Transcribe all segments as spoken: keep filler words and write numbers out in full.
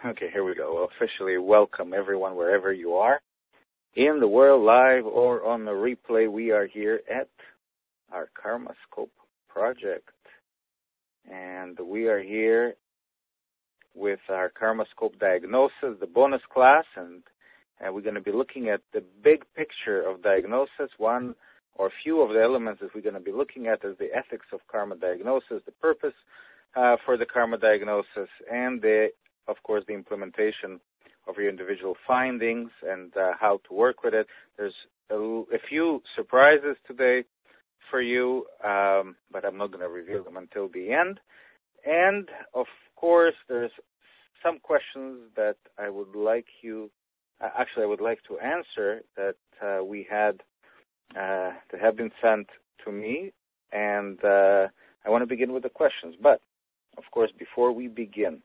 Okay, here we go. Officially welcome everyone wherever you are. In the world, live or on the replay, we are here at our KarmaScope project. And we are here with our KarmaScope diagnosis, the bonus class, and, and we're going to be looking at the big picture of diagnosis. One or few of the elements that we're going to be looking at is the ethics of karma diagnosis, the purpose uh, for the karma diagnosis, and the, of course, the implementation of your individual findings and uh, how to work with it. There's a, a few surprises today for you, um, but I'm not going to reveal them until the end. And, of course, there's some questions that I would like you, uh, actually I would like to answer that uh, we had, uh, that have been sent to me, and uh, I want to begin with the questions. But, of course, before we begin,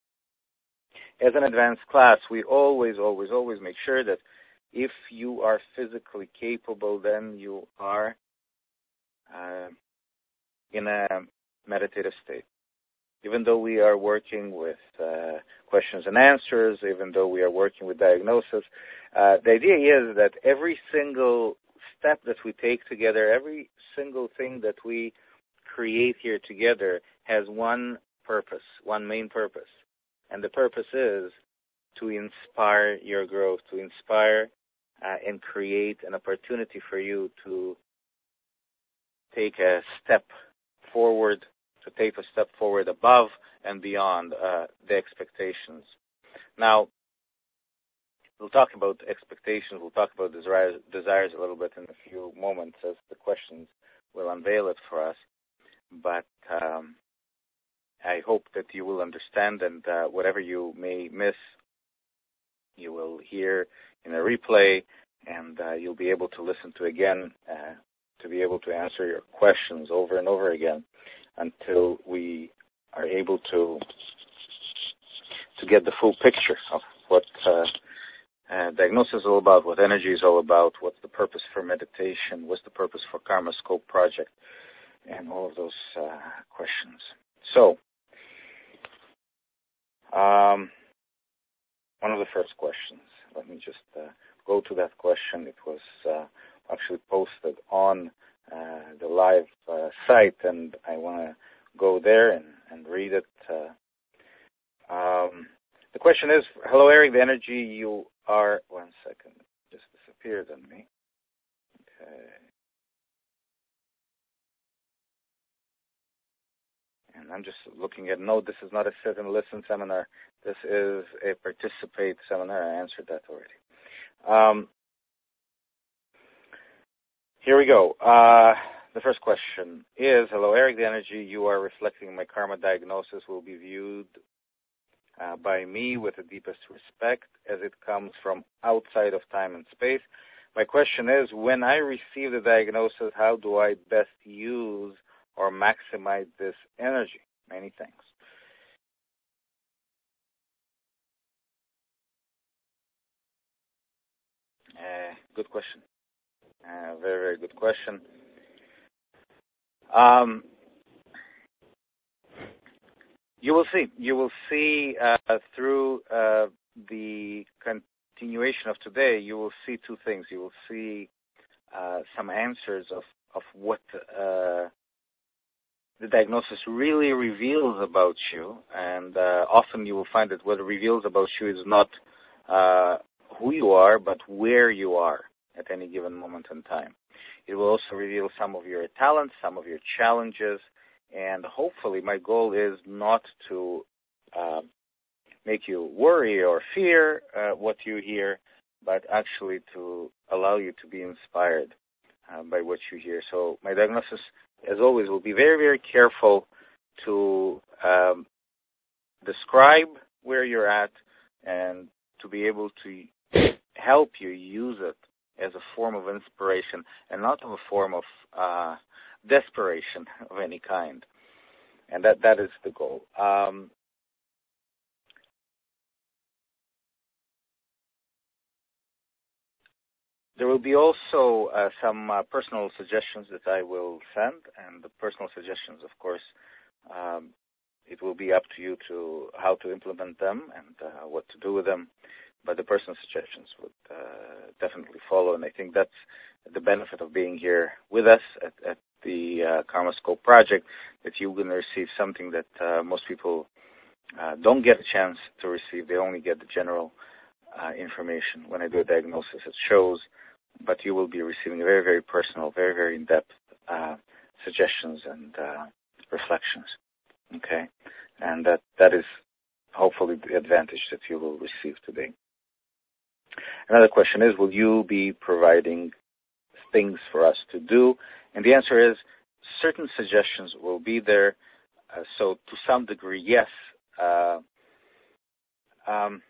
as an advanced class, we always, always, always make sure that if you are physically capable, then you are uh, in a meditative state. Even though we are working with uh, questions and answers, even though we are working with diagnosis, uh, the idea is that every single step that we take together, every single thing that we create here together has one purpose, one main purpose. And the purpose is to inspire your growth, to inspire uh, and create an opportunity for you to take a step forward, to take a step forward above and beyond uh, the expectations. Now, we'll talk about expectations, we'll talk about desires, desires a little bit in a few moments as the questions will unveil it for us. But um, I hope that you will understand, and uh, whatever you may miss, you will hear in a replay, and uh, you'll be able to listen to again, uh, to be able to answer your questions over and over again until we are able to to get the full picture of what uh, uh, diagnosis is all about, what energy is all about, what's the purpose for meditation, what's the purpose for KarmaScope project, and all of those uh, questions. So, Um, one of the first questions. Let me just uh, go to that question. It was uh, actually posted on uh, the live uh, site, and I want to go there and, and read it. Uh, um, the question is, hello, Eric, the energy you are... One second. It just disappeared on me. Okay. And I'm just looking at, no, this is not a sit and listen seminar. This is a participate seminar. I answered that already. Um, here we go. Uh, the first question is, hello, Eric, the energy you are reflecting in my karma diagnosis will be viewed uh, by me with the deepest respect as it comes from outside of time and space. My question is, when I receive the diagnosis, how do I best use or maximize this energy? Many thanks. Uh, good question. Uh, very, very good question. Um, you will see. You will see uh, through uh, the continuation of today, you will see two things. You will see uh, some answers of, of what uh, the diagnosis really reveals about you, and uh, often you will find that what it reveals about you is not uh, who you are, but where you are at any given moment in time. It will also reveal some of your talents, some of your challenges, and hopefully my goal is not to uh, make you worry or fear uh, what you hear, but actually to allow you to be inspired uh, by what you hear. So my diagnosis, as always, will be very, very careful to um, describe where you're at and to be able to help you use it as a form of inspiration and not of a form of uh, desperation of any kind. And that, that is the goal. Um, There will be also uh, some uh, personal suggestions that I will send, and the personal suggestions, of course, um, it will be up to you to how to implement them and uh, what to do with them. But the personal suggestions would uh, definitely follow, and I think that's the benefit of being here with us at, at the uh, KarmaScope project, that you're going to receive something that uh, most people uh, don't get a chance to receive. They only get the general uh, information when I do a diagnosis. It shows, but you will be receiving very, very personal, very, very in-depth uh, suggestions and uh, reflections. Okay, and that that is hopefully the advantage that you will receive today. Another question is, will you be providing things for us to do? And the answer is, certain suggestions will be there. Uh, so to some degree, yes. Uh, um,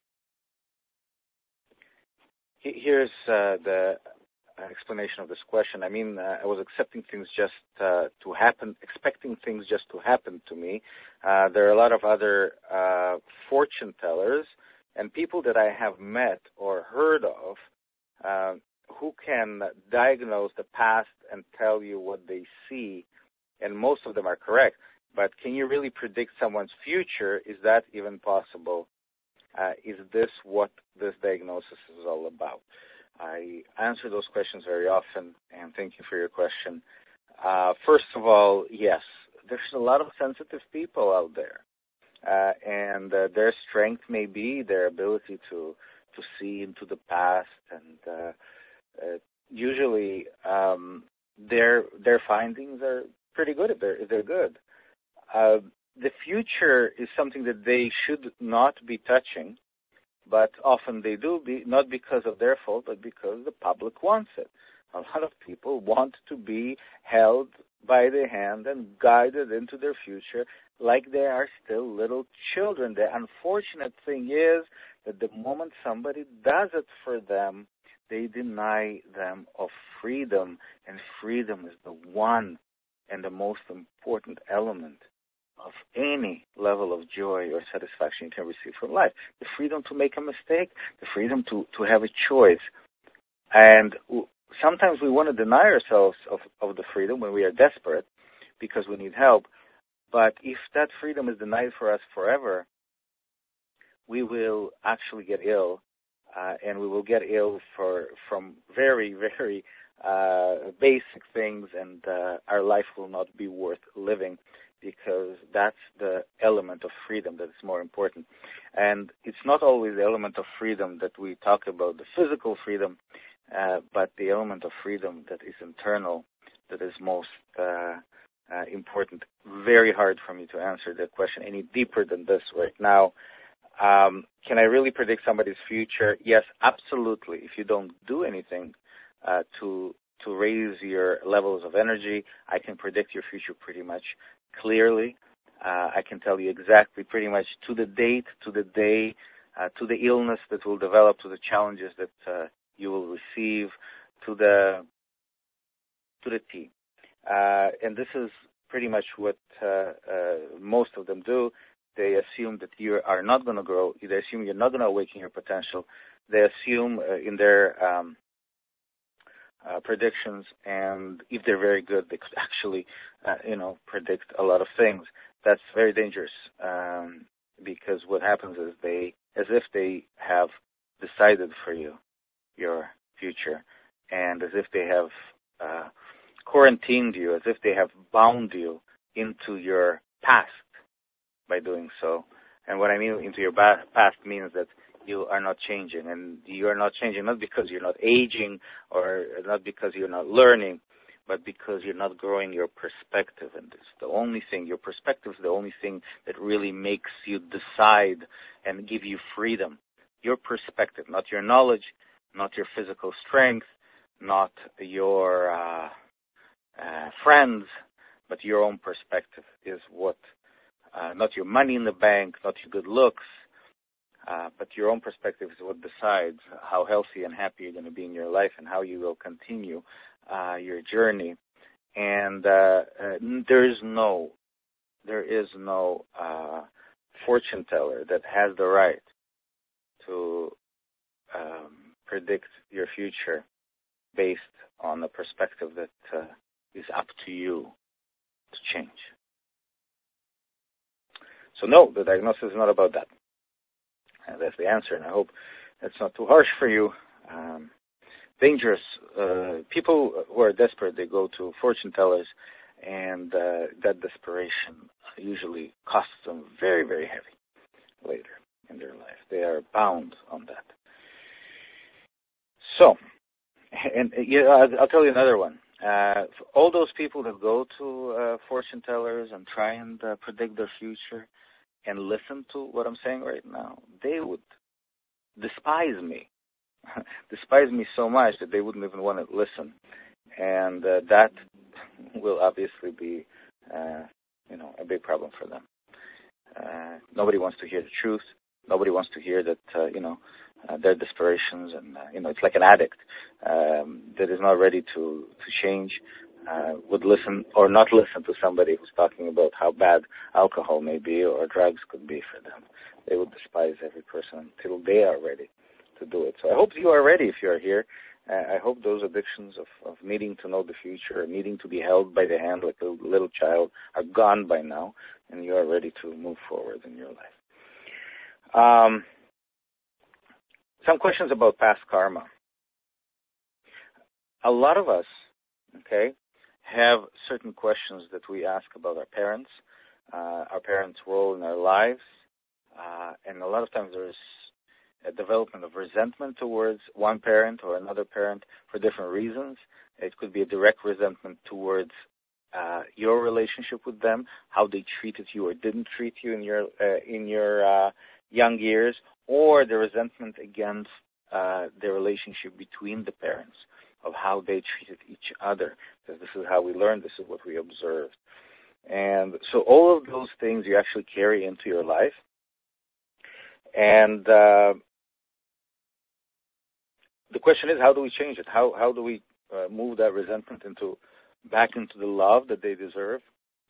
here's uh, the explanation of this question. I mean, uh, I was accepting things just uh, to happen, expecting things just to happen to me. Uh, there are a lot of other uh, fortune tellers and people that I have met or heard of uh, who can diagnose the past and tell you what they see, and most of them are correct. But can you really predict someone's future? Is that even possible? Uh, is this what this diagnosis is all about? I answer those questions very often, and thank you for your question. Uh, first of all, yes, there's a lot of sensitive people out there, uh, and uh, their strength may be their ability to to see into the past, and uh, uh, usually um, their their findings are pretty good if they're if they're good. Uh, the future is something that they should not be touching. But often they do, be, not because of their fault, but because the public wants it. A lot of people want to be held by the hand and guided into their future like they are still little children. The unfortunate thing is that the moment somebody does it for them, they deny them of freedom, and freedom is the one and the most important element of any level of joy or satisfaction you can receive from life. The freedom to make a mistake, the freedom to, to have a choice. And sometimes we want to deny ourselves of, of the freedom when we are desperate because we need help. But if that freedom is denied for us forever, we will actually get ill, uh, and we will get ill for from very, very uh, basic things, and uh, our life will not be worth living, because that's the element of freedom that is more important. And it's not always the element of freedom that we talk about, the physical freedom, uh, but the element of freedom that is internal, that is most uh, uh, important. Very hard for me to answer that question any deeper than this right now. Um, can I really predict somebody's future? Yes, absolutely. If you don't do anything uh, to to raise your levels of energy, I can predict your future pretty much clearly. Uh, I can tell you exactly, pretty much to the date, to the day, uh, to the illness that will develop, to the challenges that uh, you will receive, to the to the T. Uh, and this is pretty much what uh, uh, most of them do. They assume that you are not going to grow. They assume you're not going to awaken your potential. They assume uh, in their um, uh, predictions, and if they're very good, they could actually, uh, you know, predict a lot of things. That's very dangerous, um, because what happens is they, as if they have decided for you your future, and as if they have uh, quarantined you, as if they have bound you into your past by doing so. And what I mean into your ba- past means that you are not changing, and you are not changing not because you're not aging or not because you're not learning, but because you're not growing your perspective. And it's the only thing, your perspective is the only thing that really makes you decide and give you freedom. Your perspective, not your knowledge, not your physical strength, not your uh, uh, friends, but your own perspective is what, uh, not your money in the bank, not your good looks, uh, but your own perspective is what decides how healthy and happy you're going to be in your life and how you will continue uh, your journey. And uh, uh, there is no, there is no uh, fortune teller that has the right to um, predict your future based on a perspective that uh, is up to you to change. So no, the diagnosis is not about that. And that's the answer, and I hope that's not too harsh for you. Um, dangerous. Uh, people who are desperate, they go to fortune tellers, and uh, that desperation usually costs them very, very heavy later in their life. They are bound on that. So, and you know, I'll, I'll tell you another one. Uh, for all those people that go to uh, fortune tellers and try and uh, predict their future and listen to what I'm saying right now, they would despise me, despise me so much that they wouldn't even want to listen. And uh, that will obviously be, uh, you know, a big problem for them. Uh, nobody wants to hear the truth. Nobody wants to hear that, uh, you know, uh, their desperations, and, uh, you know, it's like an addict um, that is not ready to, to change, uh, would listen or not listen to somebody who's talking about how bad alcohol may be or drugs could be for them. They would despise every person until they are ready to do it. So I hope you are ready if you are here. Uh, I hope those addictions of, of needing to know the future, needing to be held by the hand like a little child are gone by now, and you are ready to move forward in your life. Um, some questions about past karma. A lot of us, okay, have certain questions that we ask about our parents, uh, our parents' role in our lives, uh, and a lot of times there's a development of resentment towards one parent or another parent for different reasons. It could be a direct resentment towards uh, your relationship with them, how they treated you or didn't treat you in your uh, in your uh, young years, or the resentment against uh, the relationship between the parents, of how they treated each other, because this is how we learned, this is what we observed. And so all of those things you actually carry into your life. And uh, the question is, how do we change it? How how do we uh, move that resentment into back into the love that they deserve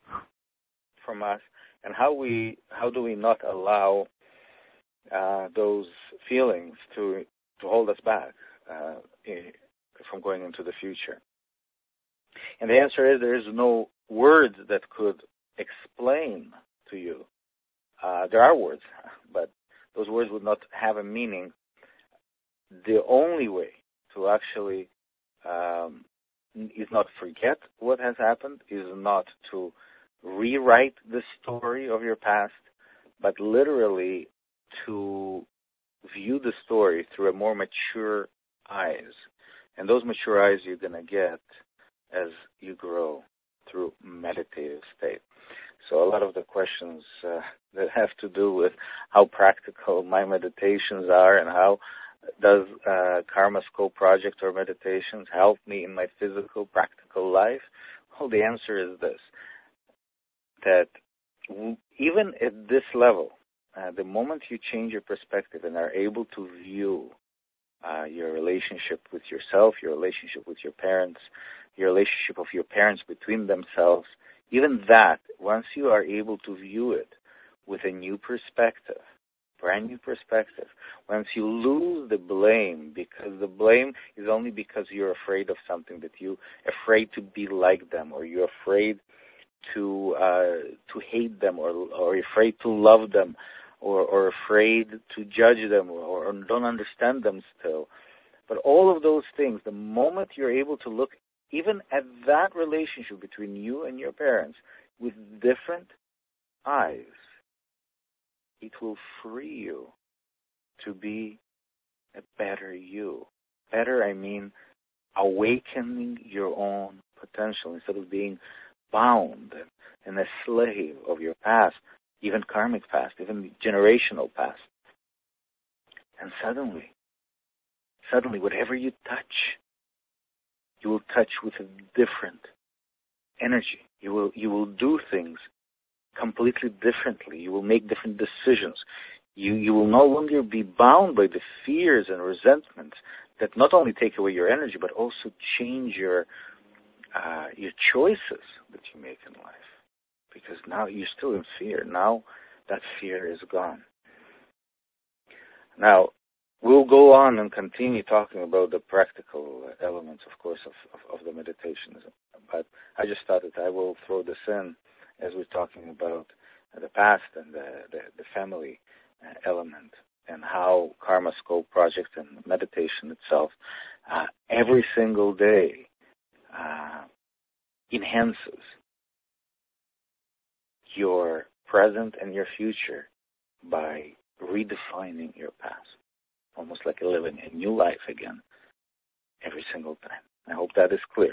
from us? And how we how do we not allow uh, those feelings to to hold us back uh, from going into the future? And the answer is, there is no words that could explain to you. Uh, there are words, but those words would not have a meaning. The only way to actually um, is not forget what has happened, is not to rewrite the story of your past, but literally to view the story through a more mature eyes. And those mature eyes you're going to get as you grow through meditative state. So a lot of the questions uh, that have to do with how practical my meditations are and how does uh, Karma Scope Project or meditations help me in my physical, practical life? Well, the answer is this, that w- even at this level, uh, the moment you change your perspective and are able to view uh, your relationship with yourself, your relationship with your parents, your relationship of your parents between themselves, even that, once you are able to view it with a new perspective, brand new perspective, once you lose the blame, because the blame is only because you're afraid of something, that you're afraid to be like them, or you're afraid to uh, to hate them, or or afraid to love them, or, or afraid to judge them, or, or don't understand them still. But all of those things, the moment you're able to look even at that relationship between you and your parents with different eyes, it will free you to be a better you. Better, I mean, awakening your own potential instead of being bound and a slave of your past, even karmic past, even generational past. And suddenly, suddenly, whatever you touch, you will touch with a different energy. You will you will do things completely differently. You will make different decisions. You you will no longer be bound by the fears and resentments that not only take away your energy, but also change your uh, your choices that you make in life. Because now you're still in fear. Now that fear is gone. Now, we'll go on and continue talking about the practical elements, of course, of, of, of the meditations. But I just thought that I will throw this in as we're talking about the past and the, the, the family uh, element, and how Karma Scope Project and meditation itself uh, every single day uh, enhances your present and your future by redefining your past, almost like living a new life again every single time. I hope that is clear.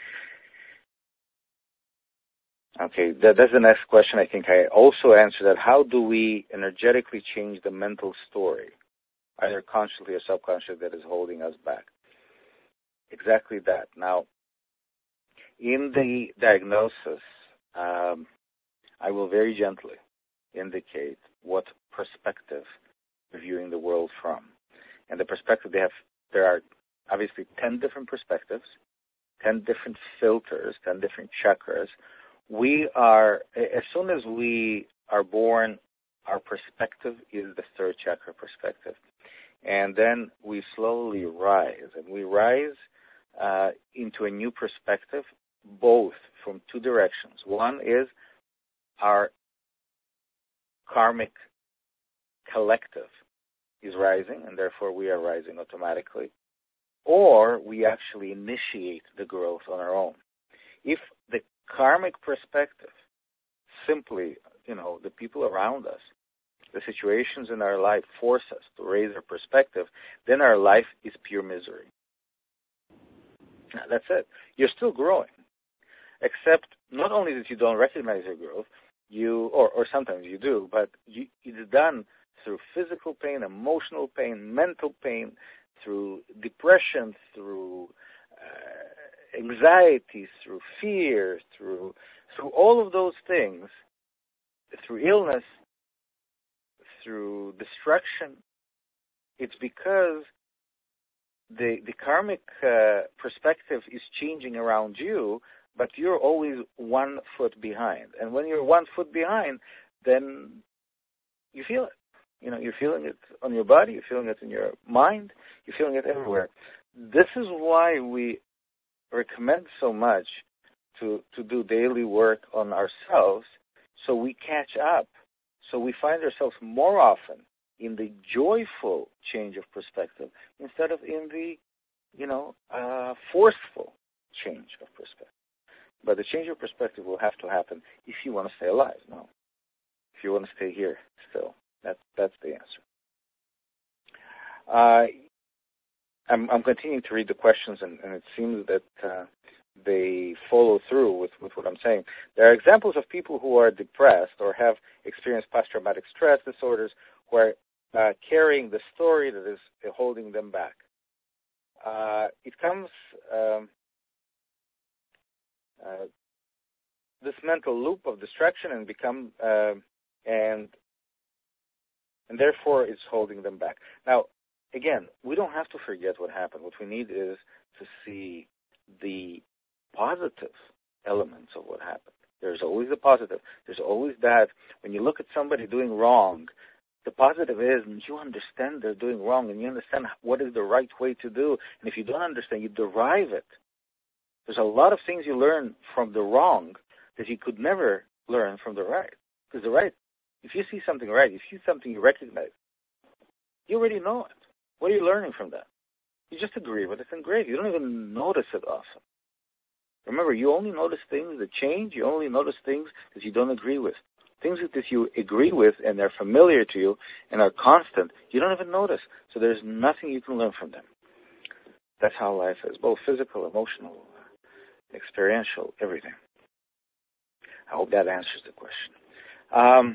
Okay, that, that's the next question. I think I also answered that. How do we energetically change the mental story, either consciously or subconsciously, that is holding us back? Exactly that. Now, in the diagnosis, um, I will very gently indicate what perspective we're viewing the world from. And the perspective they have, there are obviously ten different perspectives, ten different filters, ten different chakras. We are, as soon as we are born, our perspective is the third chakra perspective. And then we slowly rise, and we rise uh, into a new perspective, both from two directions. One is our karmic collective is rising, and therefore we are rising automatically. Or we actually initiate the growth on our own. If the karmic perspective, simply, you know, the people around us, the situations in our life force us to raise our perspective, then our life is pure misery. That's it. You're still growing, except not only that you don't recognize your growth, you, or, or sometimes you do, but you, it's done through physical pain, emotional pain, mental pain, through depression, through uh, anxiety, through fear, through through all of those things, through illness, through destruction. It's because the the karmic uh, perspective is changing around you, but you're always one foot behind. And when you're one foot behind, then you feel it. You know, you're feeling it on your body, you're feeling it in your mind, you're feeling it everywhere. This is why we recommend so much to, to do daily work on ourselves, so we catch up, so we find ourselves more often in the joyful change of perspective instead of in the, you know, uh, forceful change of perspective. But the change of perspective will have to happen if you want to stay alive, no. If you want to stay here still. That's that's the answer. Uh, I'm, I'm continuing to read the questions, and, and it seems that uh, they follow through with, with what I'm saying. There are examples of people who are depressed or have experienced post-traumatic stress disorders who are uh, carrying the story that is holding them back. Uh, it comes, um, uh, this mental loop of distraction and become, uh, and And therefore, it's holding them back. Now, again, we don't have to forget what happened. What we need is to see the positive elements of what happened. There's always the positive. There's always that. When you look at somebody doing wrong, the positive is you understand they're doing wrong, and you understand what is the right way to do. And if you don't understand, you derive it. There's a lot of things you learn from the wrong that you could never learn from the right. Because the right, if you see something right, if you see something you recognize, you already know it. What are you learning from that? You just agree with it and great. You don't even notice it often. Remember, you only notice things that change. You only notice things that you don't agree with. Things that you agree with and they're familiar to you and are constant, you don't even notice. So there's nothing you can learn from them. That's how life is, both physical, emotional, experiential, everything. I hope that answers the question. Um,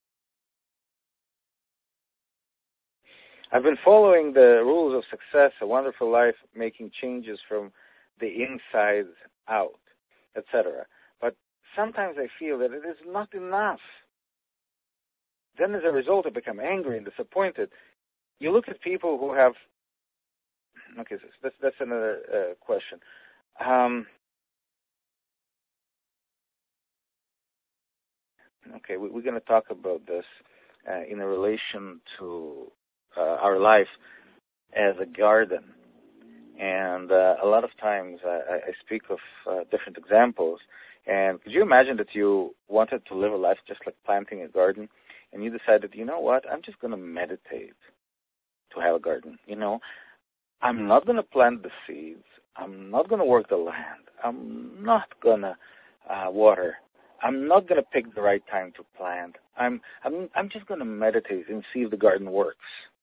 I've been following the rules of success, a wonderful life, making changes from the inside out, et cetera. But sometimes I feel that it is not enough. Then as a result, I become angry and disappointed. You look at people who have, okay, that's, that's another uh, question. Um, okay, we, we're going to talk about this uh, in relation to uh, our life as a garden. And uh, a lot of times I, I speak of uh, different examples, And could you imagine that you wanted to live a life just like planting a garden, and you decided, you know what, I'm just going to meditate to have a garden. You know, I'm not going to plant the seeds. I'm not going to work the land. I'm not going to uh, water. I'm not going to pick the right time to plant. I'm I'm I'm just going to meditate and see if the garden works.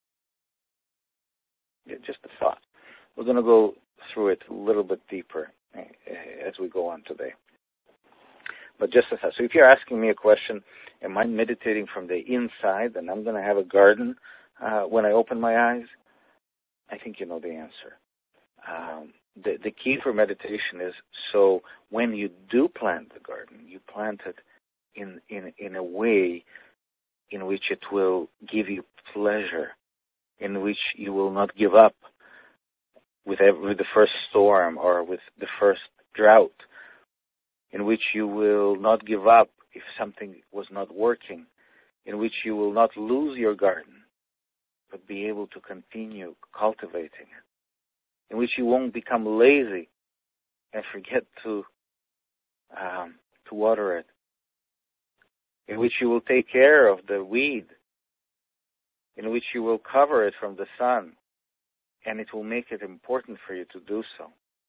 Yeah, just a thought. We're going to go through it a little bit deeper uh, as we go on today. But just a thought. So if you're asking me a question, am I meditating from the inside and I'm going to have a garden uh, when I open my eyes? I think you know the answer. Um, the, the key for meditation is so when you do plant the garden, you plant it in, in, in a way in which it will give you pleasure, in which you will not give up with, every, with the first storm or with the first drought, in which you will not give up if something was not working, in which you will not lose your garden, but be able to continue cultivating it, in which you won't become lazy and forget to um, to water it, in which you will take care of the weed, in which you will cover it from the sun, and it will make it important for you to do so.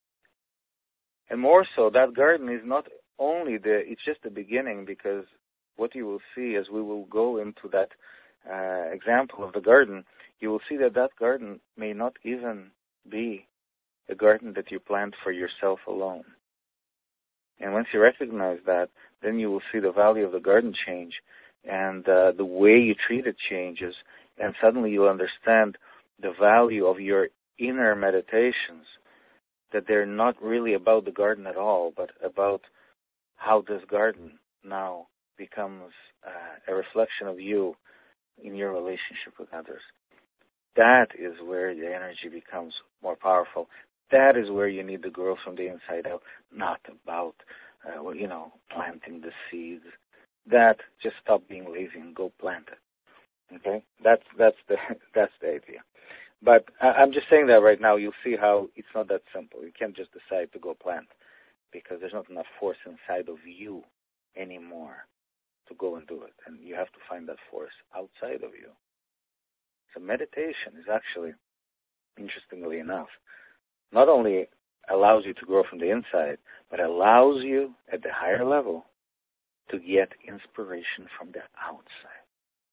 And more so, that garden is not only the, it's just the beginning, because what you will see as we will go into that uh, example of the garden, you will see that that garden may not even be a garden that you plant for yourself alone. And once you recognize that, then you will see the value of the garden change, and uh, the way you treat it changes, and suddenly you'll understand the value of your inner meditations, that they're not really about the garden at all, but about how this garden now becomes uh, a reflection of you in your relationship with others. That is where the energy becomes more powerful. That is where you need to grow from the inside out, not about, uh, you know, planting the seeds. That, just stop being lazy and go plant it. Okay? That's that's the that's the idea. But I'm just saying that right now. You'll see how it's not that simple. You can't just decide to go plant, because there's not enough force inside of you anymore to go and do it. And you have to find that force outside of you. So meditation is actually, interestingly enough, not only allows you to grow from the inside, but allows you at the higher level to get inspiration from the outside.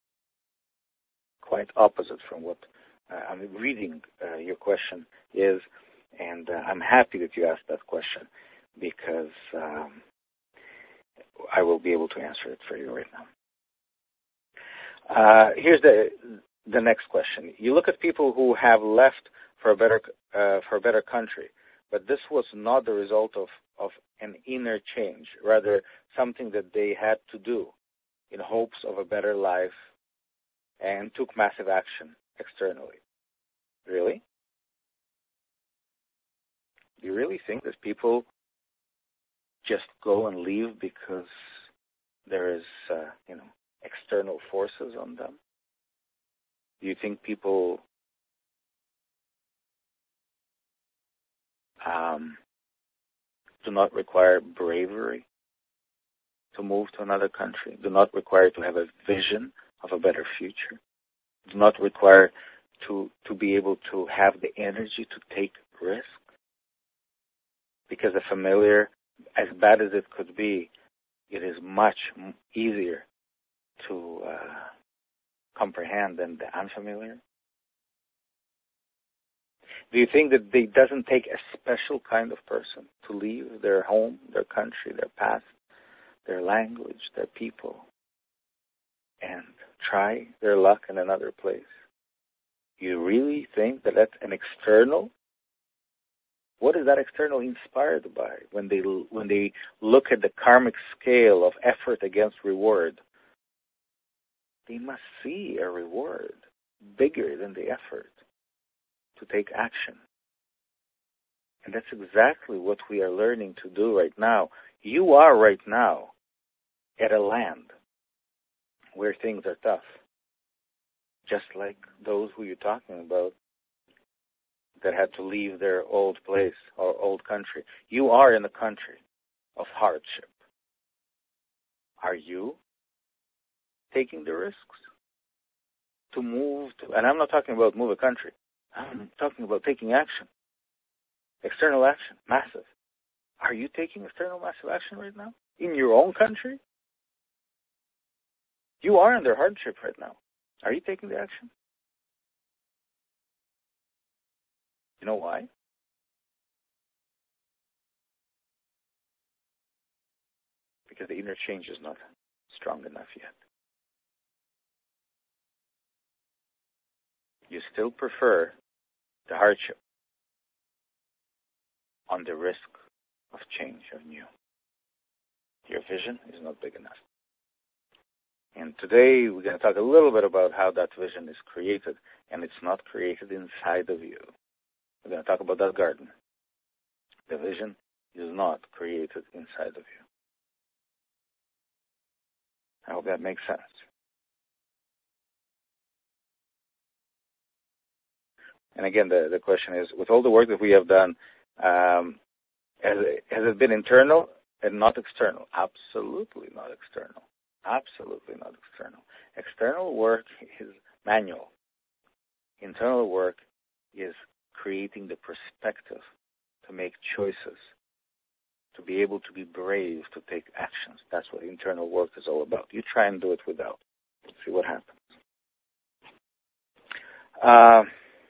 Quite opposite from what uh, I'm reading uh, your question is, and uh, I'm happy that you asked that question, because um, I will be able to answer it for you right now. Uh, here's the the next question. You look at people who have left for a better uh, for a better country, but this was not the result of, of an inner change, rather something that they had to do in hopes of a better life, and took massive action externally. Really? Do you really think that people just go and leave because there is, uh, you know, external forces on them? Do you think people um, do not require bravery to move to another country? Do not require to have a vision of a better future? Do not require to to be able to have the energy to take risk? Because the familiar, as bad as it could be, it is much easier to uh, comprehend than the unfamiliar. Do you think that it doesn't take a special kind of person to leave their home, their country, their past, their language, their people, and try their luck in another place? You really think that that's an external? What is that external inspired by? When they when they look at the karmic scale of effort against reward, they must see a reward bigger than the effort to take action. And that's exactly what we are learning to do right now. You are right now at a land where things are tough, just like those who you're talking about that had to leave their old place or old country. You are in a country of hardship. Are you taking the risks to move to, and I'm not talking about move a country. I'm talking about taking action. External action, massive. Are you taking external massive action right now? In your own country? You are under hardship right now. Are you taking the action? You know why? Because the inner change is not strong enough yet. You still prefer the hardship on the risk of change, of new. Your vision is not big enough. And today we're going to talk a little bit about how that vision is created, and it's not created inside of you. We're going to talk about that garden. The vision is not created inside of you. I hope that makes sense. And again, the, the question is, with all the work that we have done, um, has, it, has it been internal and not external? Absolutely not external. Absolutely not external. External work is manual. Internal work is creating the perspective to make choices, to be able to be brave, to take actions. That's what internal work is all about. You try and do it without. See what happens. Uh,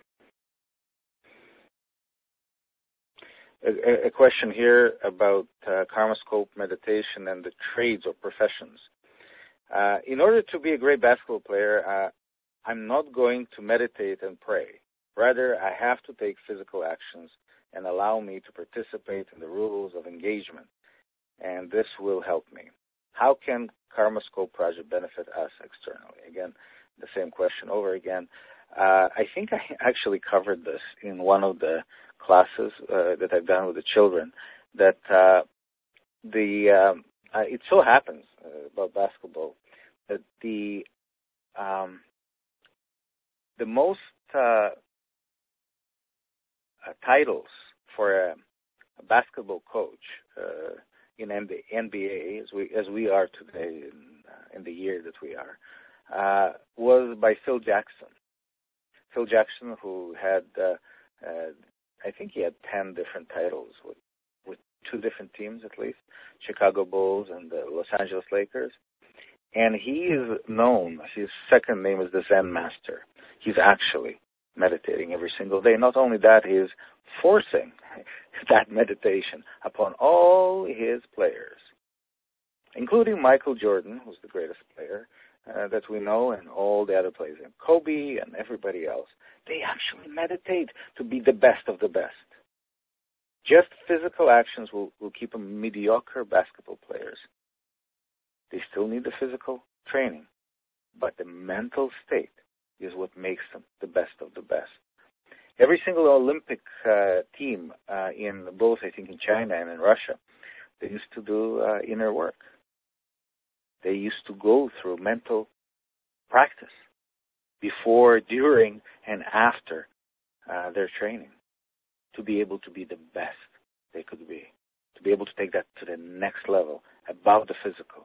a, a question here about uh, KarmaScope meditation and the trades or professions. Uh, in order to be a great basketball player, uh, I'm not going to meditate and pray. Rather, I have to take physical actions and allow me to participate in the rules of engagement. And this will help me. How can KarmaScope project benefit us externally? Again, the same question over again. Uh, I think I actually covered this in one of the classes uh, that I've done with the children, that uh, the um, uh, it so happens uh, about basketball that the um, the most uh, uh, titles for a, a basketball coach uh, in N B A, as we as we are today in, uh, in the year that we are, uh, was by Phil Jackson. Phil Jackson, who had, uh, uh, I think he had ten different titles with, with two different teams at least, Chicago Bulls and the Los Angeles Lakers. And he is known, his second name is the Zen Master. He's actually meditating every single day. Not only that, he is forcing that meditation upon all his players, including Michael Jordan, who's the greatest player uh, that we know, and all the other players, and Kobe and everybody else. They actually meditate to be the best of the best. Just physical actions will, will keep them mediocre basketball players. They still need the physical training, but the mental state is what makes them the best of the best. Every single Olympic uh, team uh, in both, I think, in China and in Russia, they used to do uh, inner work. They used to go through mental practice before, during, and after uh, their training to be able to be the best they could be, to be able to take that to the next level above the physical.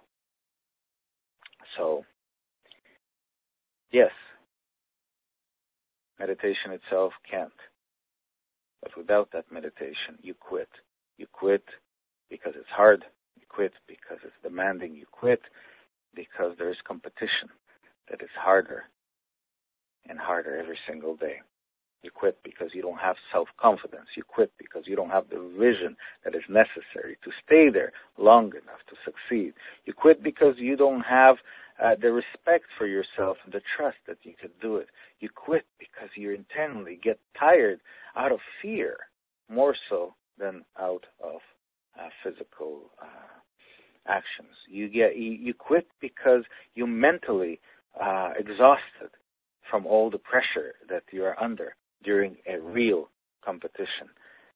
So, yes, meditation itself can't. But without that meditation, you quit. You quit because it's hard. You quit because it's demanding. You quit because there is competition that is harder and harder every single day. You quit because you don't have self-confidence. You quit because you don't have the vision that is necessary to stay there long enough to succeed. You quit because you don't have uh, the respect for yourself and the trust that you can do it. You quit because you internally get tired out of fear, more so than out of uh, physical uh, actions. You get you, you quit because you're mentally uh, exhausted from all the pressure that you are under during a real competition.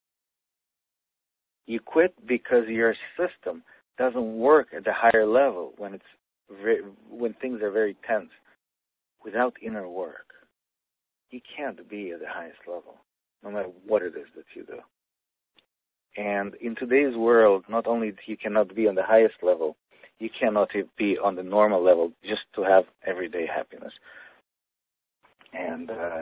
You quit because your system doesn't work at the higher level when it's very, when things are very tense. Without inner work, you can't be at the highest level, no matter what it is that you do. And in today's world, not only you cannot be on the highest level, you cannot be on the normal level just to have everyday happiness. And uh,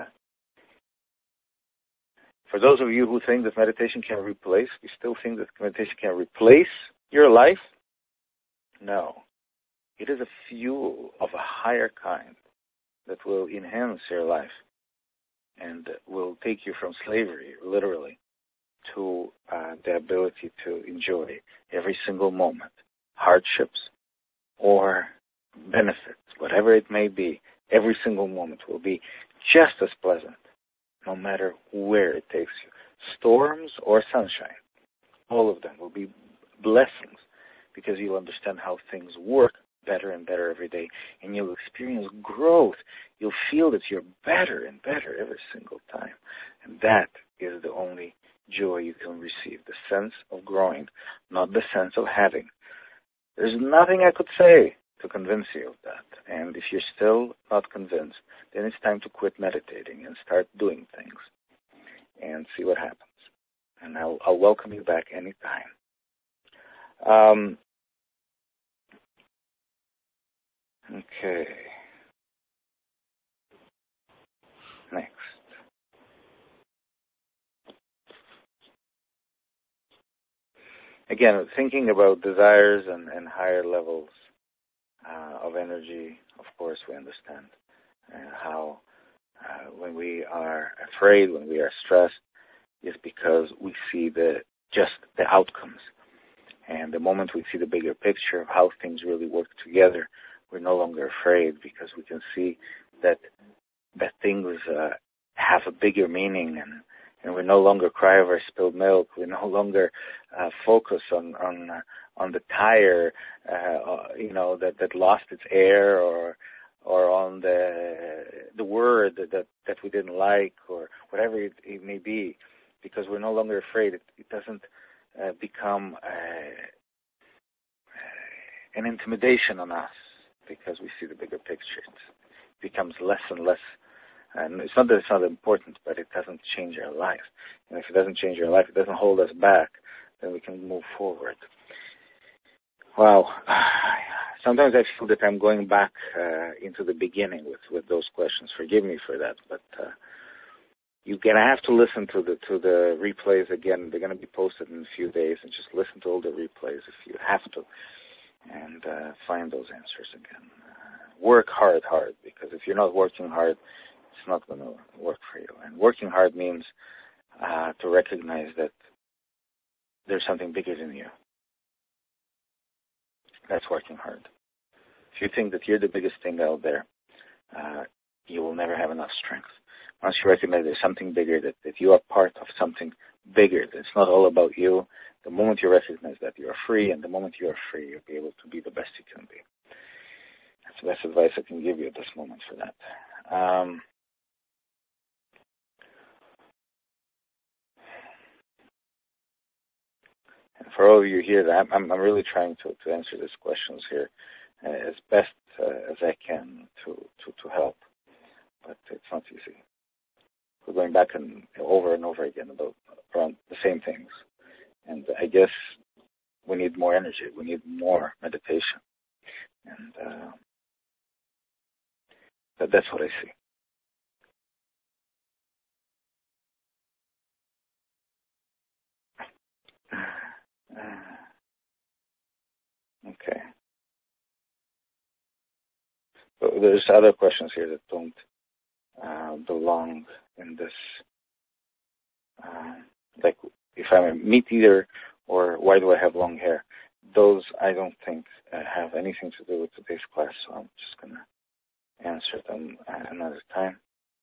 for those of you who think that meditation can replace, you still think that meditation can replace your life? No. It is a fuel of a higher kind that will enhance your life and will take you from slavery, literally, to uh, the ability to enjoy every single moment, hardships or benefits, whatever it may be. Every single moment will be just as pleasant, no matter where it takes you. Storms or sunshine, all of them will be blessings because you'll understand how things work better and better every day, and you'll experience growth. You'll feel that you're better and better every single time. And that is the only joy you can receive, the sense of growing, not the sense of having. There's nothing I could say to convince you of that. And if you're still not convinced, then it's time to quit meditating and start doing things and see what happens. And I'll, I'll welcome you back anytime. Um, okay. Next. Again, thinking about desires and, and higher levels uh, of energy, of course, we understand uh, how uh, when we are afraid, when we are stressed, is because we see the just the outcomes. And the moment we see the bigger picture of how things really work together, we're no longer afraid because we can see that that things uh, have a bigger meaning, and, and we no longer cry over spilled milk. We no longer uh, focus on on uh, on the tire, uh, you know, that, that lost its air, or or on the the word that that, that we didn't like, or whatever it, it may be, because we're no longer afraid. It, it doesn't uh, become uh, an intimidation on us because we see the bigger picture. It becomes less and less. And it's not that it's not important, but it doesn't change our life. And if it doesn't change our life, it doesn't hold us back, then we can move forward. Wow. Sometimes I feel that I'm going back uh, into the beginning with, with those questions. Forgive me for that, but uh, you're going to have to listen to the to the replays again. They're going to be posted in a few days, and just listen to all the replays if you have to, and uh, find those answers again. Uh, work hard, hard, because if you're not working hard, it's not going to work for you. And working hard means uh, to recognize that there's something bigger than you. That's working hard. If you think that you're the biggest thing out there, uh, you will never have enough strength. Once you recognize there's something bigger, that, that you are part of something bigger, that it's not all about you, the moment you recognize that, you are free, and the moment you are free, you'll be able to be the best you can be. That's the best advice I can give you at this moment for that. Um, and for all of you here, I'm, I'm, I'm really trying to, to answer these questions here uh, as best uh, as I can to, to, to help, but it's not easy. We're going back and over and over again about around the same things. And I guess we need more energy. We need more meditation. And uh, that, that's what I see. Okay. So there's other questions here that don't uh, belong in this. Uh, like, if I'm a meat eater, or why do I have long hair? Those I don't think uh, have anything to do with today's class, so I'm just going to answer them at another time.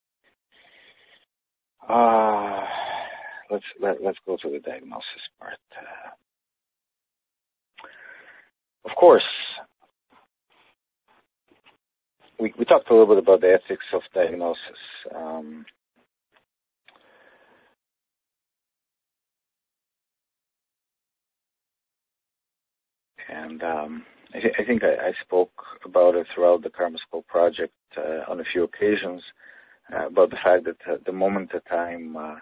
Uh, let's let, let's go to the diagnosis part. Uh, of course, we, we talked a little bit about the ethics of diagnosis. Um, And um, I, th- I think I, I spoke about it throughout the KarmaScope project uh, on a few occasions, uh, about the fact that uh, the moment that I'm uh,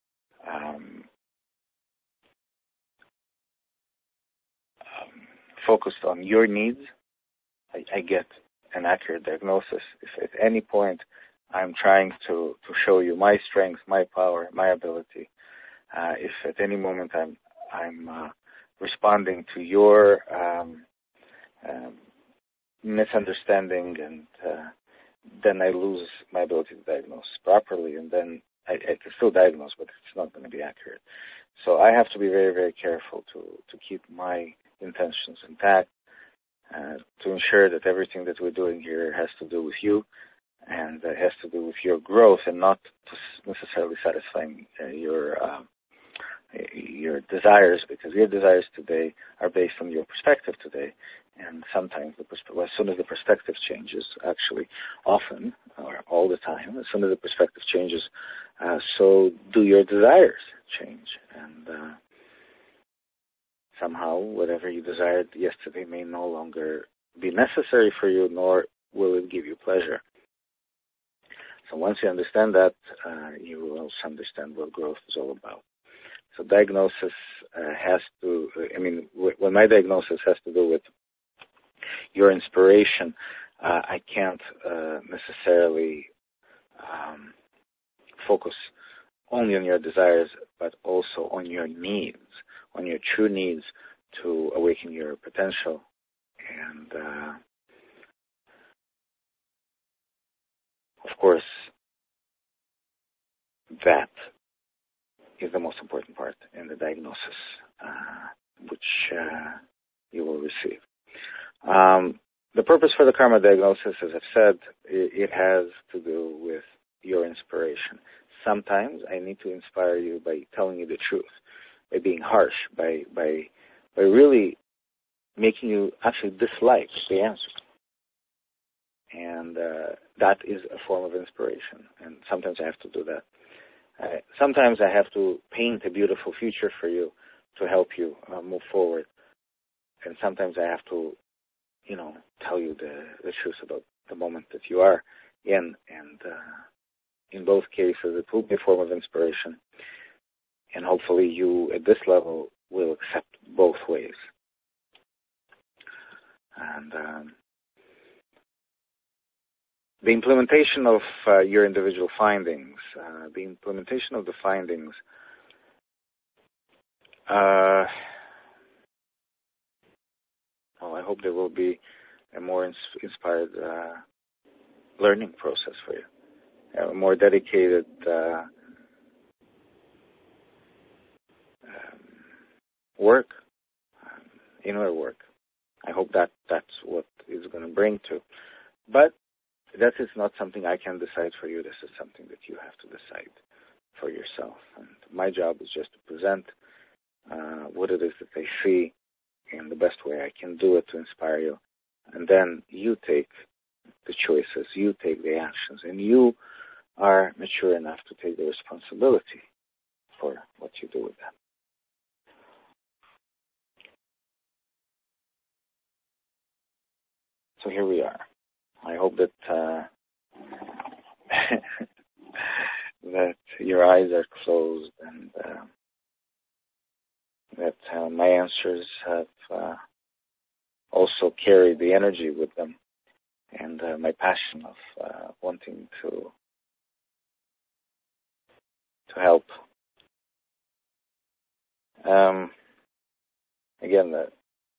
um, um, focused on your needs, I, I get an accurate diagnosis. If at any point I'm trying to, to show you my strength, my power, my ability, uh, if at any moment I'm I'm uh, responding to your um, um, misunderstanding, and uh, then I lose my ability to diagnose properly, and then I, I can still diagnose, but it's not going to be accurate. So I have to be very, very careful to, to keep my intentions intact, uh, to ensure that everything that we're doing here has to do with you, and uh, has to do with your growth, and not necessarily satisfying uh, your uh, your desires, because your desires today are based on your perspective today. And sometimes, the perspe- well, as soon as the perspective changes, actually, often, or all the time, as soon as the perspective changes, uh, so do your desires change. And uh, somehow, whatever you desired yesterday may no longer be necessary for you, nor will it give you pleasure. So once you understand that, uh, you will also understand what growth is all about. So diagnosis uh, has to, I mean, w- when my diagnosis has to do with your inspiration, uh, I can't uh, necessarily um, focus only on your desires, but also on your needs, on your true needs to awaken your potential. And, uh, of course, that is the most important part in the diagnosis, uh, which uh, you will receive. Um, the purpose for the karma diagnosis, as I've said, it, it has to do with your inspiration. Sometimes I need to inspire you by telling you the truth, by being harsh, by by by really making you actually dislike the answer. And uh, that is a form of inspiration, and sometimes I have to do that. Uh, sometimes I have to paint a beautiful future for you to help you uh, move forward. And sometimes I have to, you know, tell you the, the truth about the moment that you are in. And uh, in both cases, it will be a form of inspiration. And hopefully you, at this level, will accept both ways. And um, the implementation of uh, your individual findings, uh, the implementation of the findings, uh, well, I hope there will be a more ins- inspired uh, learning process for you, a more dedicated uh, um, work, um, inner work. I hope that that's what it's going to bring to. But that is not something I can decide for you. This is something that you have to decide for yourself. And my job is just to present uh, what it is that I see in the best way I can do it to inspire you. And then you take the choices, you take the actions, and you are mature enough to take the responsibility for what you do with them. So here we are. I hope that uh, that your eyes are closed, and uh, that uh, my answers have uh, also carried the energy with them, and uh, my passion of uh, wanting to to help. Um, again, the,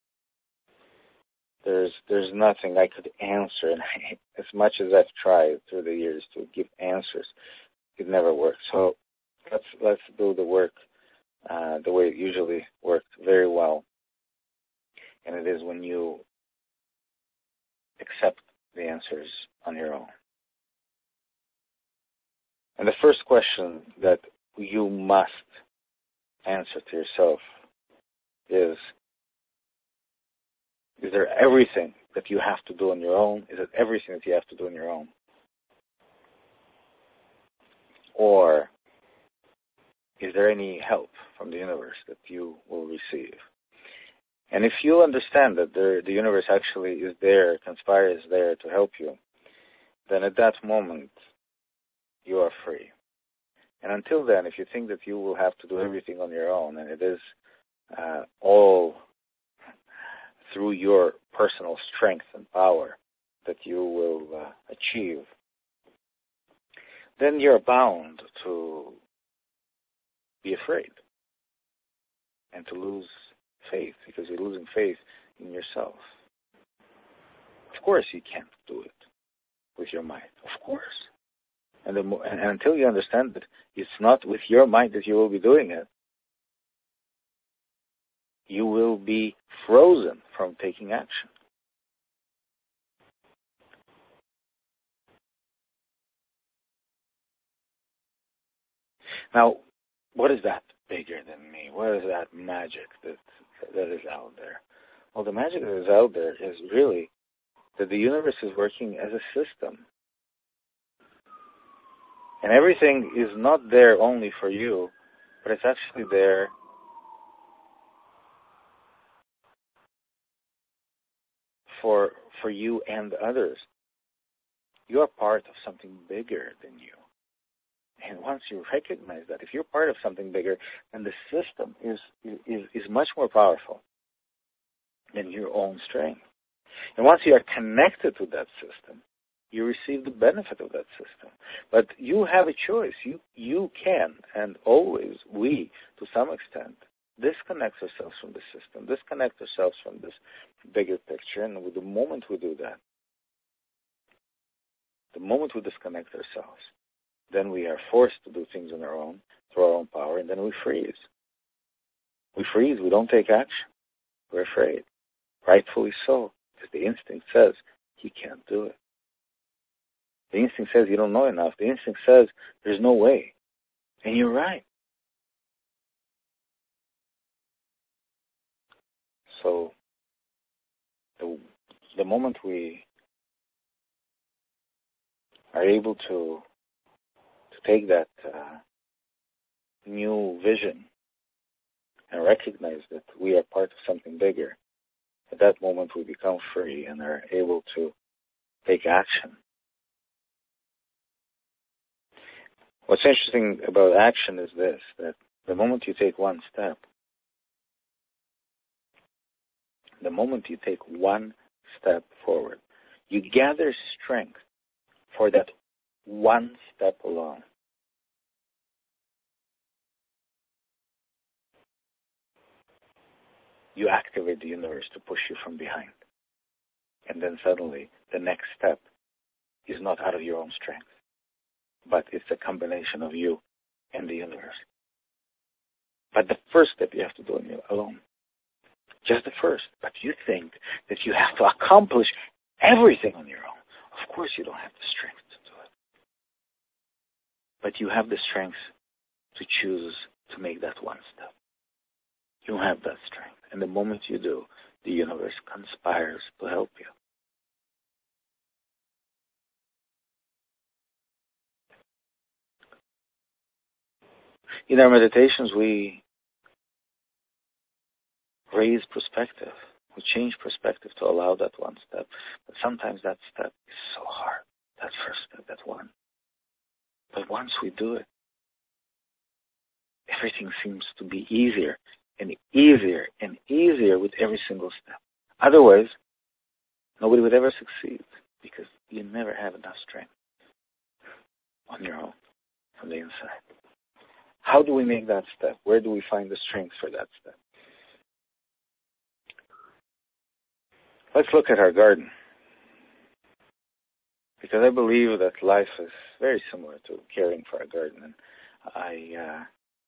there's there's nothing I could answer, and I, as much as I've tried through the years to give answers, it never worked. So let's let's do the work uh, the way it usually worked very well, and it is when you accept the answers on your own. And the first question that you must answer to yourself is, is there everything that you have to do on your own? Is it everything that you have to do on your own? Or is there any help from the universe that you will receive? And if you understand that the, the universe actually is there, conspires there to help you, then at that moment, you are free. And until then, if you think that you will have to do everything on your own, and it is uh, all through your personal strength and power that you will uh, achieve, then you're bound to be afraid and to lose faith, because you're losing faith in yourself. Of course you can't do it with your mind. Of course. And, the, and until you understand that it's not with your mind that you will be doing it, you will be frozen from taking action. Now, what is that bigger than me? What is that magic that that is out there? Well, the magic that is out there is really that the universe is working as a system. And everything is not there only for you, but it's actually there for for you and others. You are part of something bigger than you. And once you recognize that, if you're part of something bigger, then the system is is, is much more powerful than your own strength. And once you are connected to that system, you receive the benefit of that system. But you have a choice. You you can, and always we, to some extent, disconnect ourselves from the system, disconnect ourselves from this bigger picture. And with the moment we do that, the moment we disconnect ourselves, then we are forced to do things on our own, through our own power, and then we freeze. We freeze. We don't take action. We're afraid. Rightfully so, because the instinct says he can't do it. The instinct says you don't know enough. The instinct says there's no way. And you're right. So the, the moment we are able to to take that uh, new vision and recognize that we are part of something bigger, at that moment we become free and are able to take action. What's interesting about action is this, that the moment you take one step, the moment you take one step forward, you gather strength for that one step alone. You activate the universe to push you from behind. And then suddenly, the next step is not out of your own strength, but it's a combination of you and the universe. But the first step you have to do on your alone. Just the first. But you think that you have to accomplish everything on your own. Of course you don't have the strength to do it. But you have the strength to choose to make that one step. You have that strength. And the moment you do, the universe conspires to help you. In our meditations, we raise perspective. We change perspective to allow that one step. But sometimes that step is so hard, that first step, that one. But once we do it, everything seems to be easier and easier and easier with every single step. Otherwise, nobody would ever succeed because you never have enough strength on your own from the inside. How do we make that step? Where do we find the strength for that step? Let's look at our garden. Because I believe that life is very similar to caring for a garden. And I uh,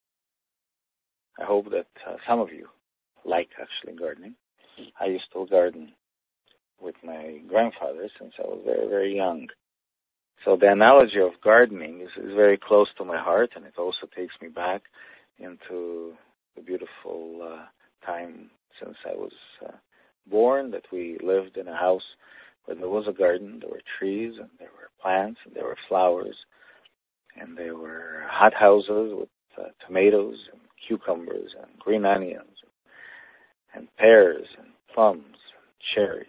I hope that uh, some of you like actually gardening. I used to garden with my grandfather since I was very, very young. So the analogy of gardening is, is very close to my heart, and it also takes me back into the beautiful uh, time since I was uh, born, that we lived in a house where there was a garden, there were trees, and there were plants, and there were flowers, and there were hothouses with uh, tomatoes and cucumbers and green onions and pears and plums and cherries.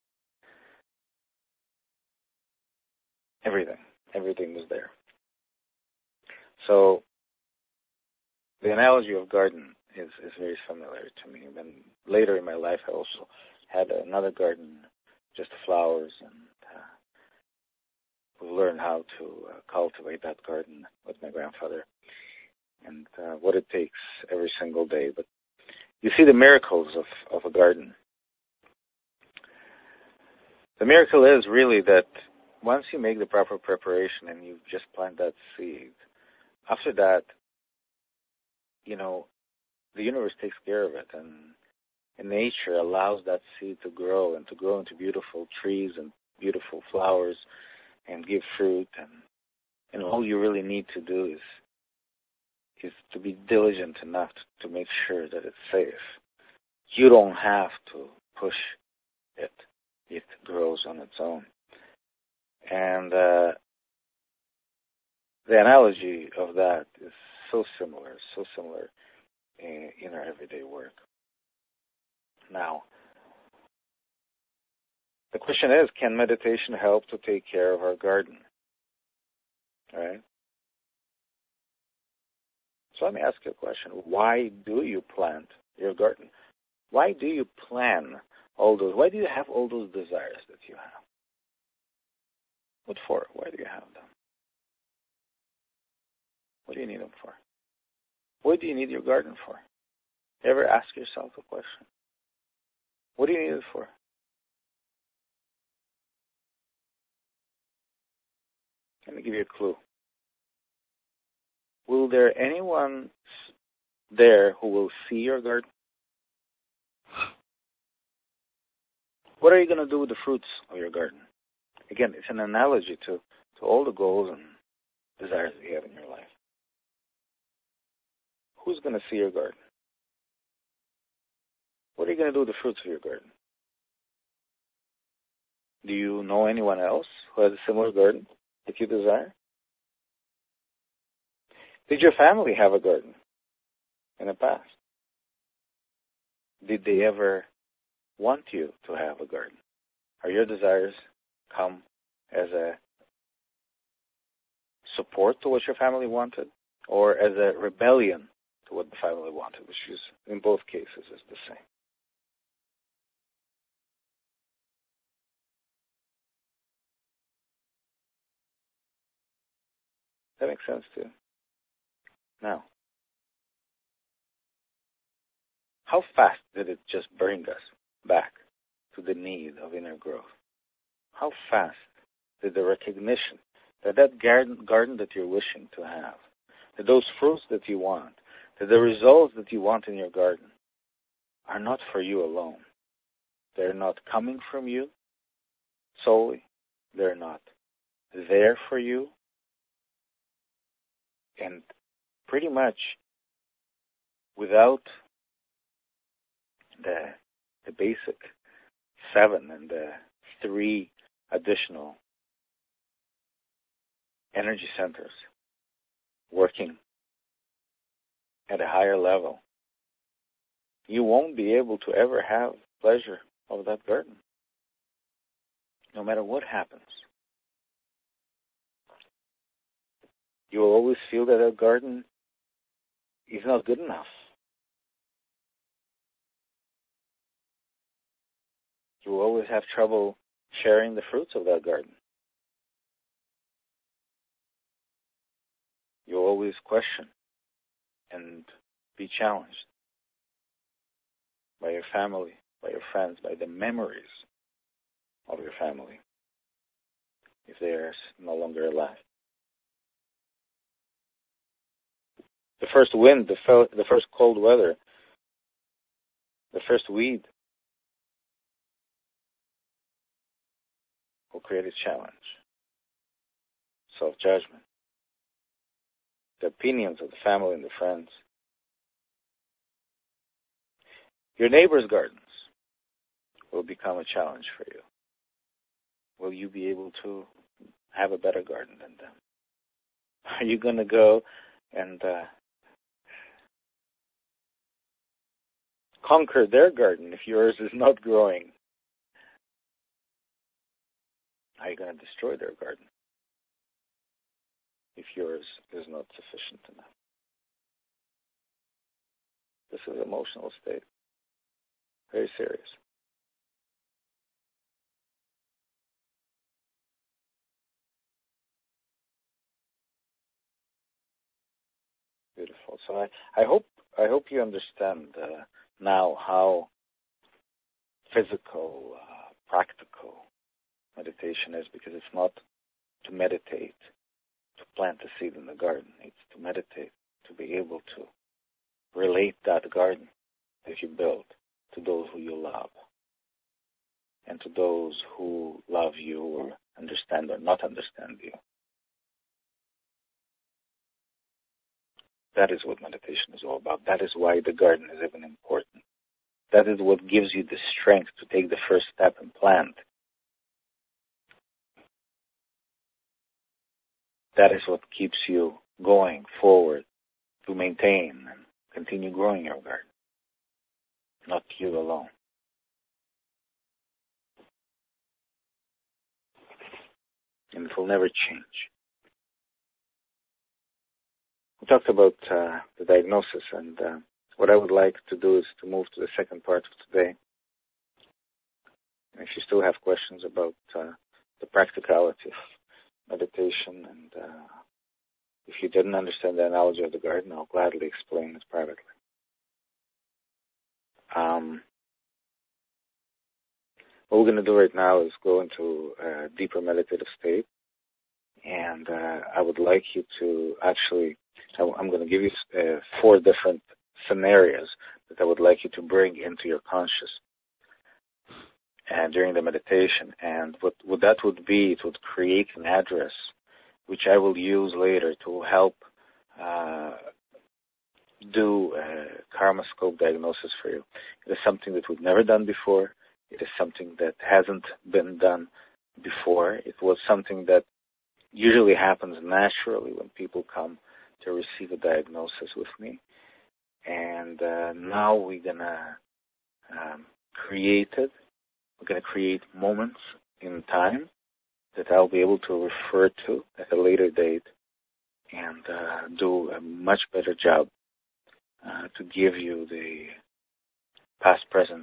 Everything. Everything was there. So the analogy of garden is, is very familiar to me. Then later in my life, I also had another garden, just flowers, and uh, we learned how to uh, cultivate that garden with my grandfather and uh, what it takes every single day. But you see the miracles of, of a garden. The miracle is really that once you make the proper preparation and you just plant that seed, after that, you know, the universe takes care of it, and, and nature allows that seed to grow and to grow into beautiful trees and beautiful flowers and give fruit. And, and all you really need to do is is to be diligent enough to make sure that it's safe. You don't have to push it. It grows on its own. And uh, the analogy of that is so similar, so similar in, in our everyday work. Now, the question is, can meditation help to take care of our garden? All right? So let me ask you a question. Why do you plant your garden? Why do you plan all those? Why do you have all those desires that you have? What for? Why do you have them? What do you need them for? What do you need your garden for? Ever ask yourself a question? What do you need it for? Let me give you a clue. Will there anyone there who will see your garden? What are you going to do with the fruits of your garden? Again, it's an analogy to, to all the goals and desires that you have in your life. Who's going to see your garden? What are you going to do with the fruits of your garden? Do you know anyone else who has a similar garden that you desire? Did your family have a garden in the past? Did they ever want you to have a garden? Are your desires come as a support to what your family wanted, or as a rebellion to what the family wanted, which is, in both cases, is the same? That makes sense to you? Now, how fast did it just bring us back to the need of inner growth? How fast did the recognition that that garden, garden that you're wishing to have, that those fruits that you want, that the results that you want in your garden are not for you alone. They're not coming from you solely. They're not there for you. And pretty much without the the basic seven and the three additional energy centers working at a higher level, you won't be able to ever have pleasure of that garden, no matter what happens. You will always feel that that garden is not good enough. You will always have trouble sharing the fruits of that garden. You'll always question and be challenged by your family, by your friends, by the memories of your family, if they are no longer alive. The first wind, the, fel- the first cold weather, the first weed will create a challenge, self-judgment, the opinions of the family and the friends. Your neighbor's gardens will become a challenge for you. Will you be able to have a better garden than them? Are you going to go and uh, conquer their garden if yours is not growing? Are you going to destroy their garden if yours is not sufficient enough? This is an emotional state. Very serious. beautiful. So I, I hope I hope you understand uh, now how physical, uh, practical meditation is, because it's not to meditate, to plant a seed in the garden. It's to meditate, to be able to relate that garden that you built to those who you love, and to those who love you or understand or not understand you. That is what meditation is all about. That is why the garden is even important. That is what gives you the strength to take the first step and plant. That is what keeps you going forward to maintain and continue growing your garden, not you alone. And it will never change. We talked about uh, the diagnosis, and uh, what I would like to do is to move to the second part of today. And if you still have questions about uh, the practicality of meditation, and uh, if you didn't understand the analogy of the garden, I'll gladly explain it privately. Um, what we're going to do right now is go into a deeper meditative state, and uh, I would like you to actually, I'm going to give you uh, four different scenarios that I would like you to bring into your conscious and during the meditation. And what, what that would be, it would create an address which I will use later to help uh, do a karma scope diagnosis for you. It is something that we've never done before. It is something that hasn't been done before. It was something that usually happens naturally when people come to receive a diagnosis with me. And uh, now we're going to um, create it. We're going to create moments in time that I'll be able to refer to at a later date and uh, do a much better job uh, to give you the past, present,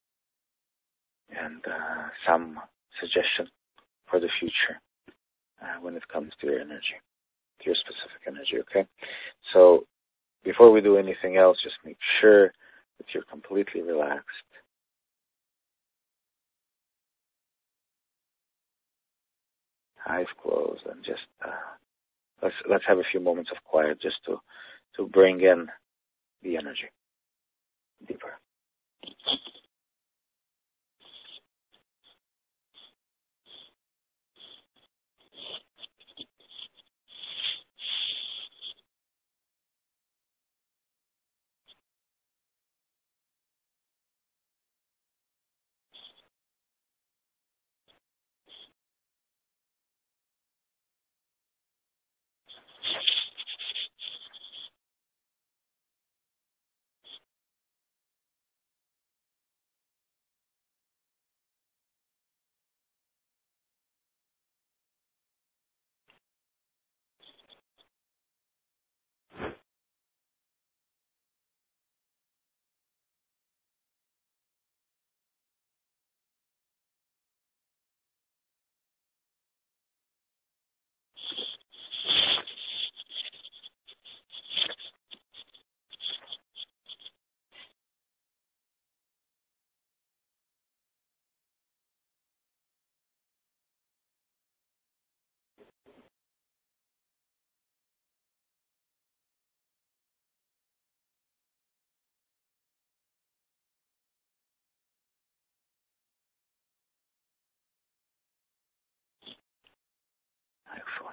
and uh, some suggestion for the future uh, when it comes to your energy, to your specific energy, okay? So before we do anything else, just make sure that you're completely relaxed. Eyes closed, and just uh, let's let's have a few moments of quiet just to to bring in the energy deeper. Excellent.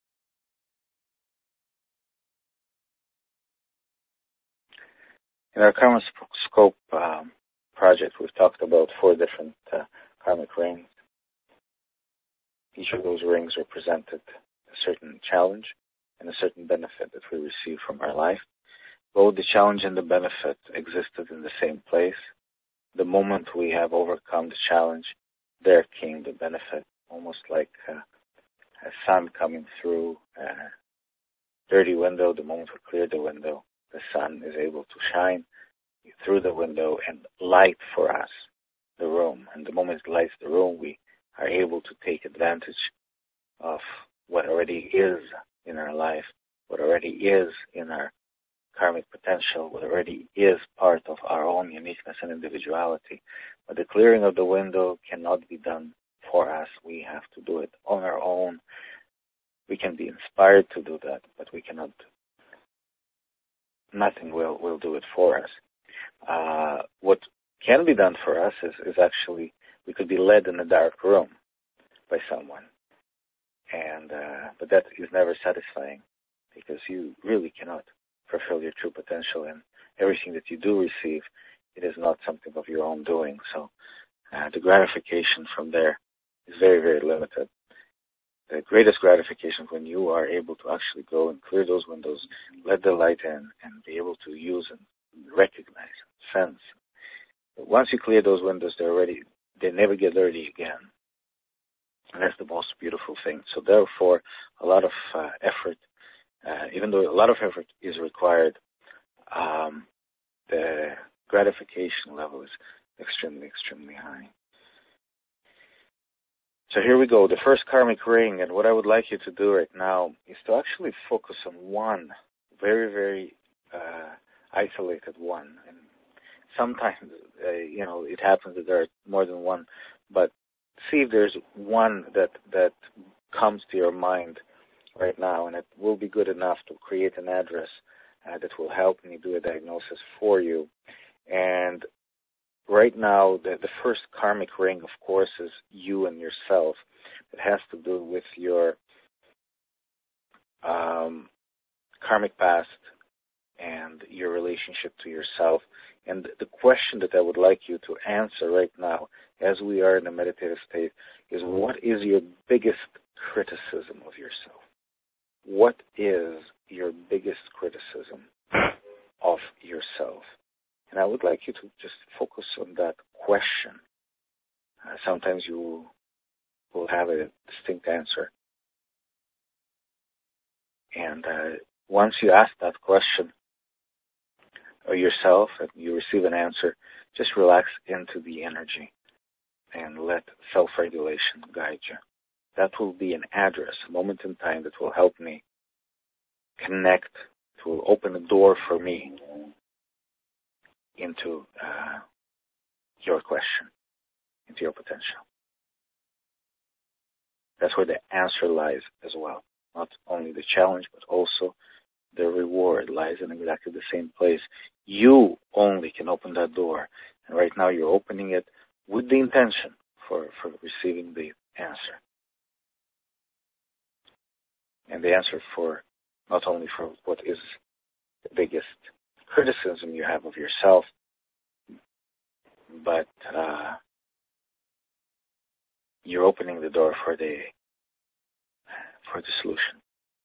In our Karma Scope um, project, we've talked about four different uh, karmic rings. Each of those rings represented a certain challenge and a certain benefit that we receive from our life. Both the challenge and the benefit existed in the same place. The moment we have overcome the challenge, there came the benefit, almost like uh, a sun coming through a dirty window. The moment we clear the window, the sun is able to shine through the window and light for us the room. And the moment it lights the room, we are able to take advantage of what already is in our life, what already is in our karmic potential already is part of our own uniqueness and individuality. But the clearing of the window cannot be done for us. We have to do it on our own. We can be inspired to do that, but we cannot. Nothing will, will do it for us. Uh, what can be done for us is, is actually we could be led in a dark room by someone, and uh, but that is never satisfying because you really cannot fulfill your true potential, and everything that you do receive, it is not something of your own doing. So uh, the gratification from there is very, very limited. The greatest gratification is when you are able to actually go and clear those windows, let the light in, and be able to use and recognize, sense. But once you clear those windows, they're already, they never get dirty again. And that's the most beautiful thing. So therefore, a lot of uh, effort, uh, even though a lot of effort is required, um, the gratification level is extremely, extremely high. So here we go, the first karmic ring, and what I would like you to do right now is to actually focus on one, very, very uh, isolated one. And sometimes, uh, you know, it happens that there are more than one, but see if there's one that that comes to your mind right now, and it will be good enough to create an address uh, that will help me do a diagnosis for you. And right now, the, the first karmic ring, of course, is you and yourself. It has to do with your um, karmic past and your relationship to yourself. And the question that I would like you to answer right now, as we are in a meditative state, is what is your biggest criticism of yourself? What is your biggest criticism of yourself? And I would like you to just focus on that question. Uh, sometimes you will have a distinct answer. And uh, once you ask that question of yourself and you receive an answer, just relax into the energy and let self-regulation guide you. That will be an address, a moment in time that will help me connect, it will open a door for me into uh, your question, into your potential. That's where the answer lies as well. Not only the challenge, but also the reward lies in exactly the same place. You only can open that door. And right now you're opening it with the intention for, for receiving the answer. And the answer for, not only for what is the biggest criticism you have of yourself, but uh, you're opening the door for the for the solution.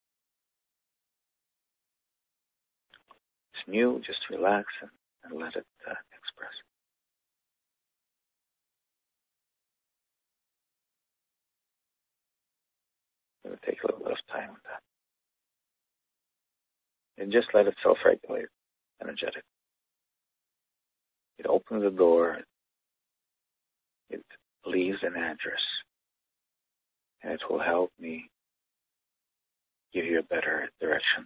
It's new, just relax and, and let it uh, express. It will take a little bit of time with that. And just let it self-regulate, energetic. It opens the door, it leaves an address, and it will help me give you a better direction.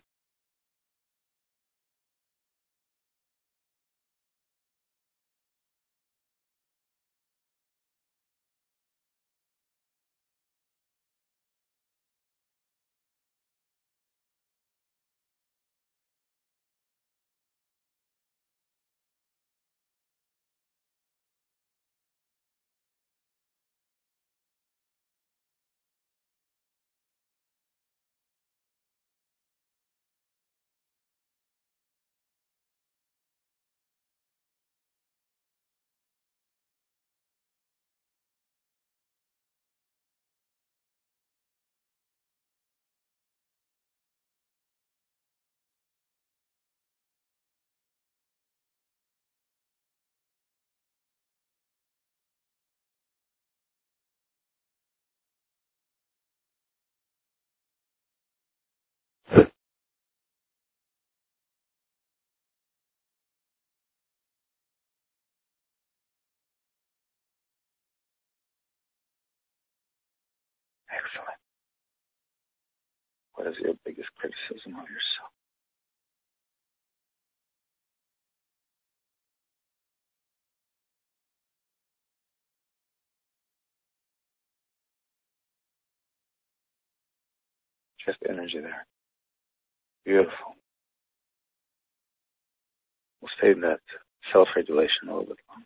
Excellent. What is your biggest criticism of yourself? Just energy there. Beautiful. We'll stay in that self-regulation a little bit longer.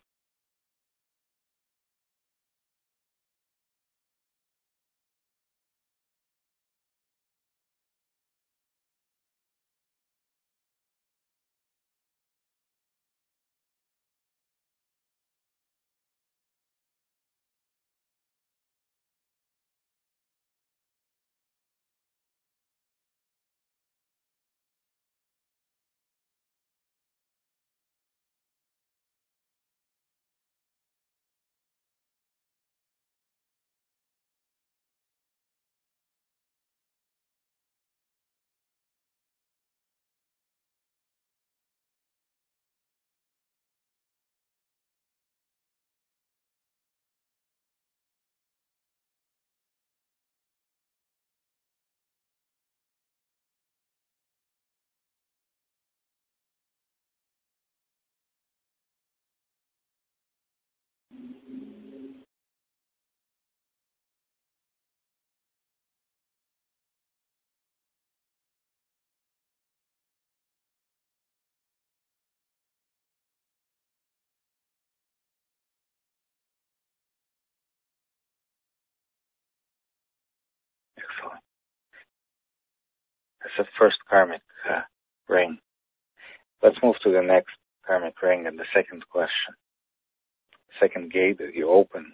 Excellent. That's the first karmic uh, ring. Let's move to the next karmic ring and the second question. Second gate that you open.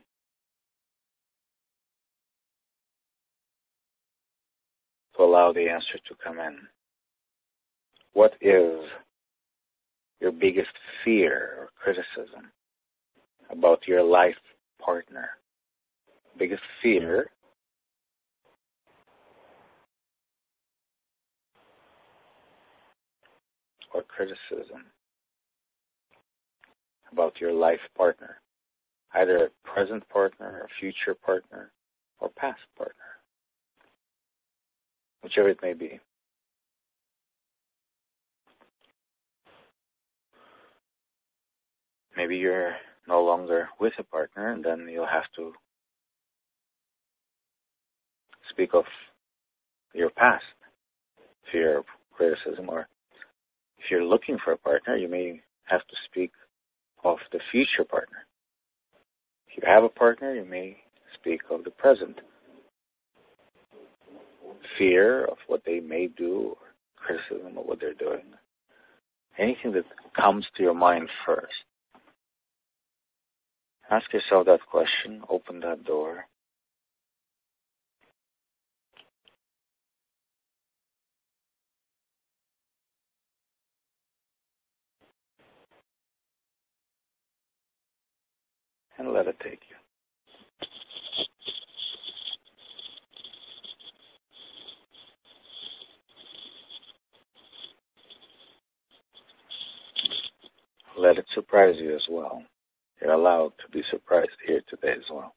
To allow the answer to come in. What is your biggest fear or criticism about your life partner? Biggest fear or criticism about your life partner, either a present partner or future partner or past partner, whichever it may be. Maybe you're no longer with a partner, and then you'll have to speak of your past fear of criticism, or if you're looking for a partner, you may have to speak of the future partner. If you have a partner, you may speak of the present fear of what they may do, or criticism of what they're doing. Anything that comes to your mind first. Ask yourself that question, open that door. And let it take you. Let it surprise you as well. You're allowed to be surprised here today as well.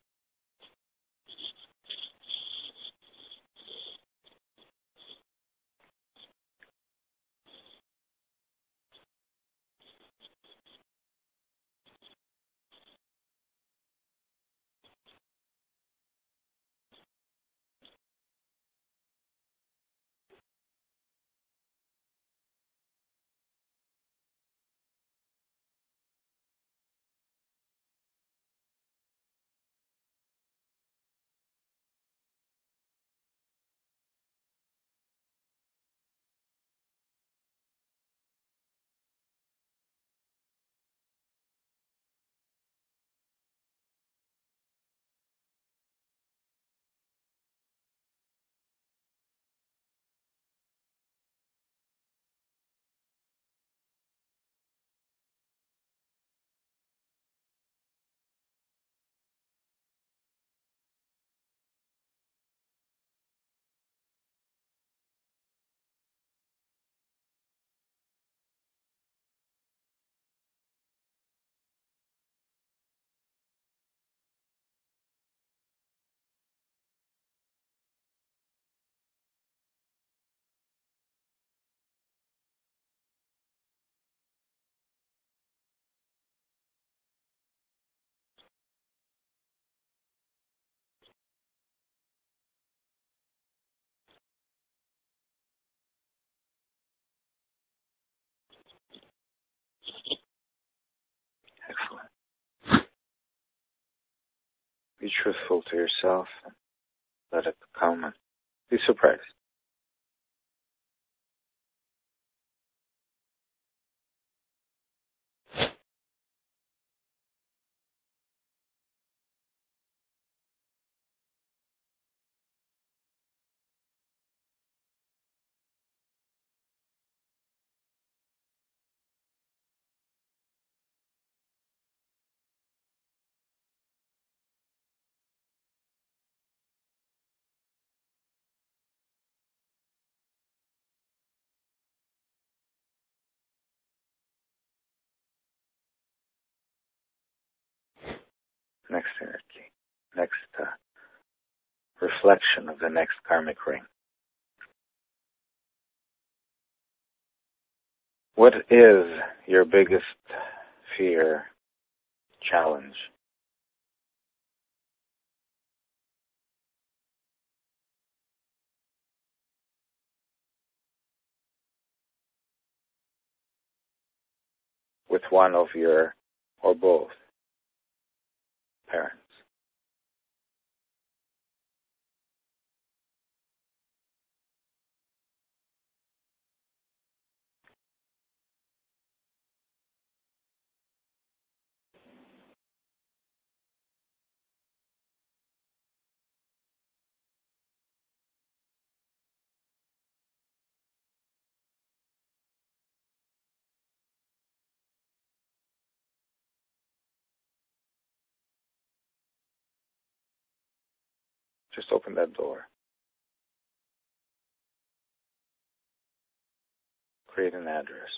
Be truthful to yourself and let it come and be surprised. Next energy, next uh, reflection of the next karmic ring. What is your biggest fear, challenge? With one of your, or both, parents? Just open that door. Create an address.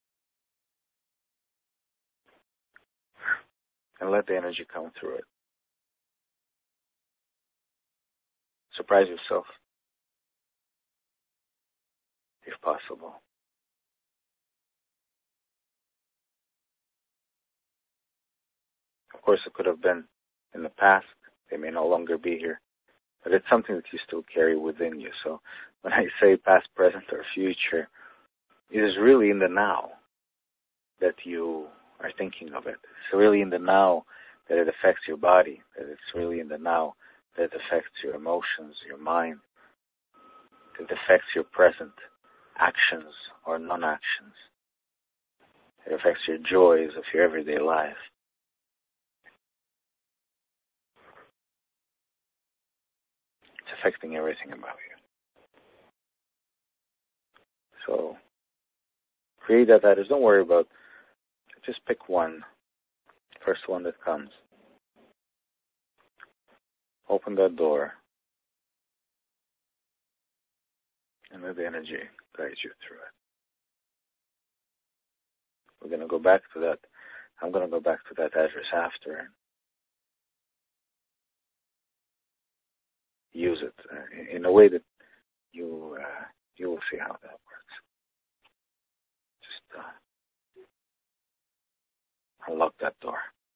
And let the energy come through it. Surprise yourself, if possible. Of course, it could have been in the past. They may no longer be here. But it's something that you still carry within you. So when I say past, present, or future, it is really in the now that you are thinking of it. It's really in the now that it affects your body. That it's really in the now that it affects your emotions, your mind. That it affects your present actions or non-actions. It affects your joys of your everyday life. It's affecting everything about you. So create that address. Don't worry about it. Just pick one. First one that comes. Open that door. And let the energy guide you through it. We're going to go back to that. I'm going to go back to that address after and use it uh, in a way that you uh, you will see how that works. Just uh, unlock that door.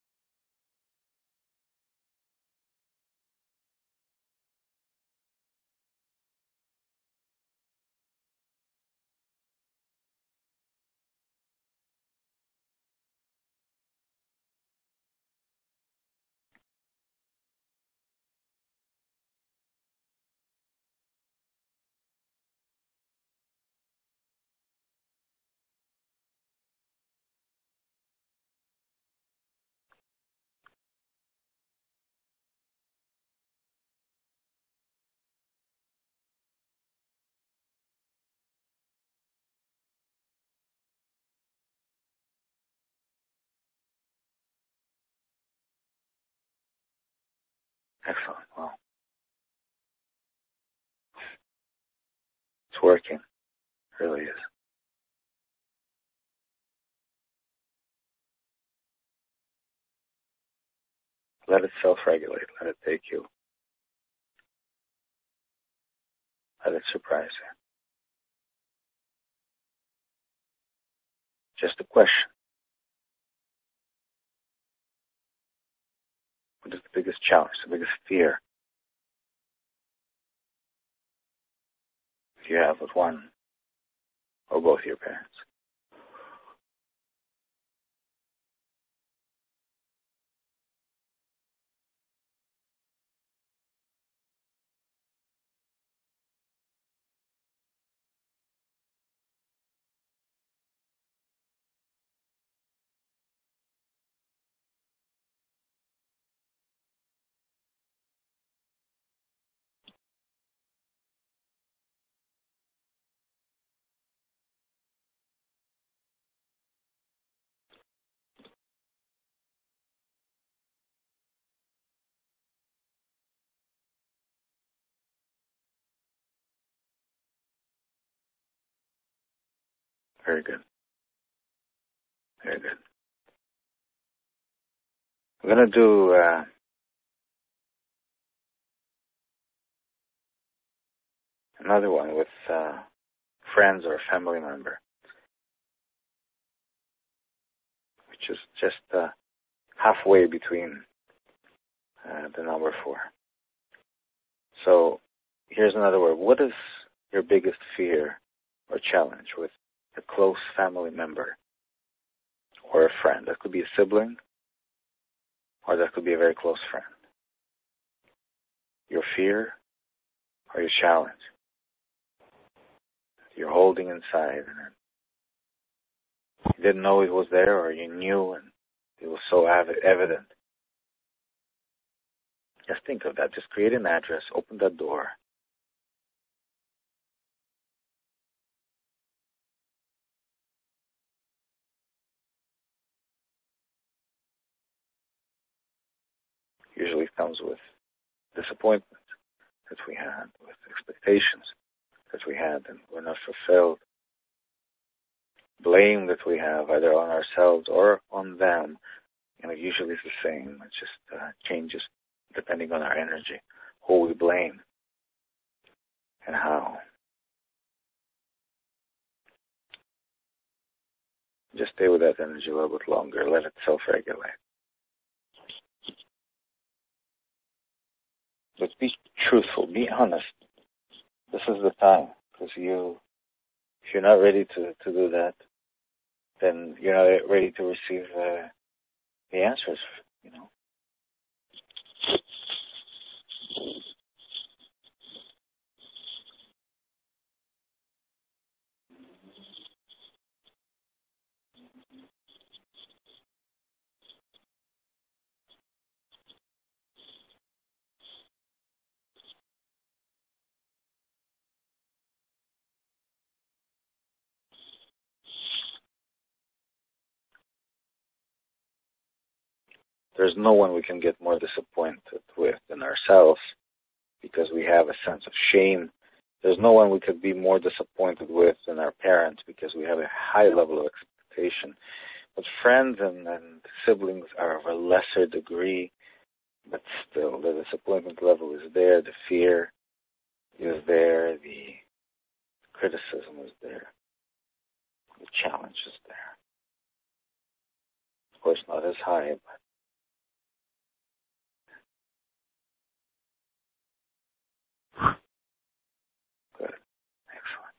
Excellent. Well, it's working. It really is. Let it self-regulate. Let it take you. Let it surprise you. Just a question. What is the biggest challenge, the biggest fear you have with one or both your parents? Very good. Very good. We're going to do uh, another one with uh, friends or family member, which is just uh, halfway between uh, the number four. So here's another word. What is your biggest fear or challenge with a close family member or a friend? That could be a sibling, or that could be a very close friend. Your fear or your challenge you're holding inside, and you didn't know it was there, or you knew and it was so evident. Just think of that. Just create an address, open that door. Usually comes with disappointment that we had, with expectations that we had and were not fulfilled, blame that we have either on ourselves or on them. And it usually is the same. It just uh, changes depending on our energy, who we blame and how. Just stay with that energy a little bit longer. Let it self-regulate. But be truthful. Be honest. This is the time. Because you, if you're not ready to, to do that, then you're not ready to receive uh, the answers, you know. There's no one we can get more disappointed with than ourselves, because we have a sense of shame. There's no one we could be more disappointed with than our parents, because we have a high level of expectation. But friends and, and siblings are of a lesser degree, but still the disappointment level is there, the fear is there, the criticism is there, the challenge is there. Of course, not as high, but good. Excellent.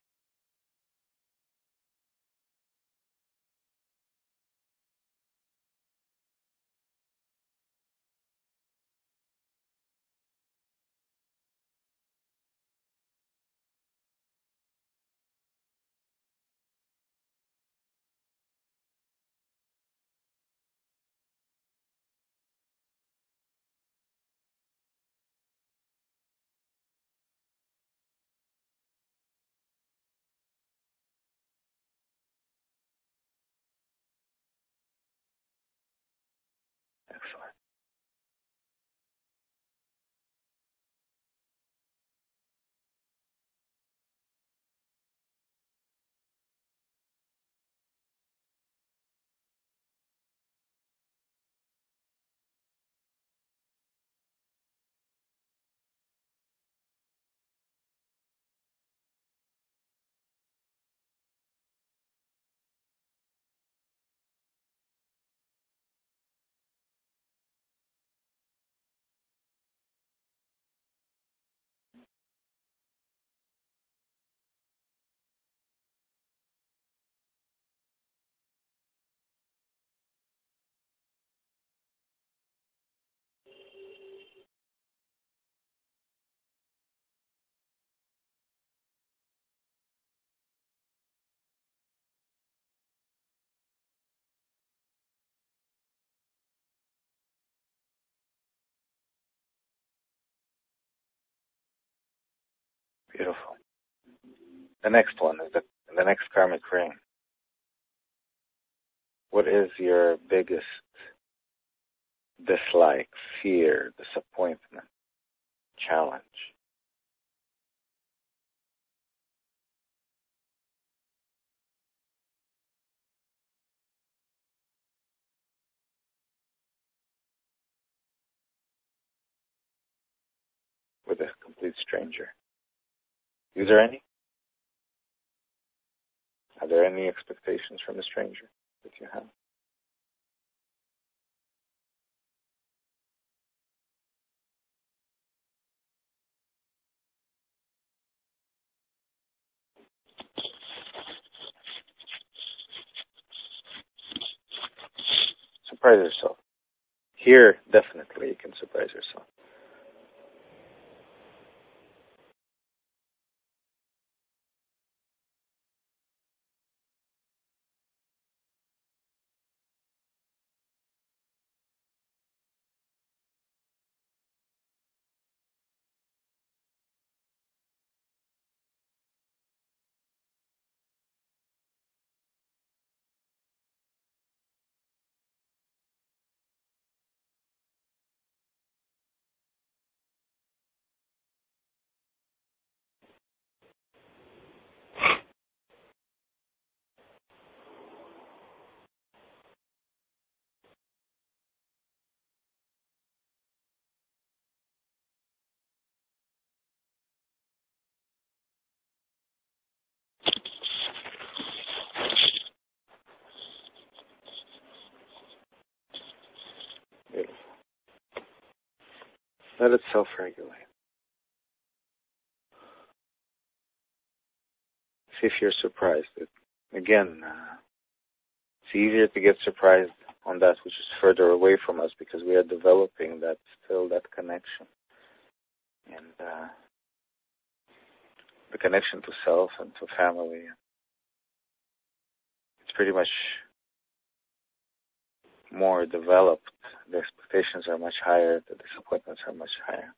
Excellent. Beautiful. The next one is the, the next karmic ring. What is your biggest dislike, fear, disappointment, challenge? complete stranger. Is there any? Are there any expectations from a stranger that you have? Surprise yourself. Here, definitely, you can surprise yourself. Beautiful. Let it self-regulate. See if you're surprised. It, again, uh, it's easier to get surprised on that which is further away from us because we are developing that still that connection. And uh, the connection to self and to family. It's pretty much more developed. The expectations are much higher. The disappointments are much higher.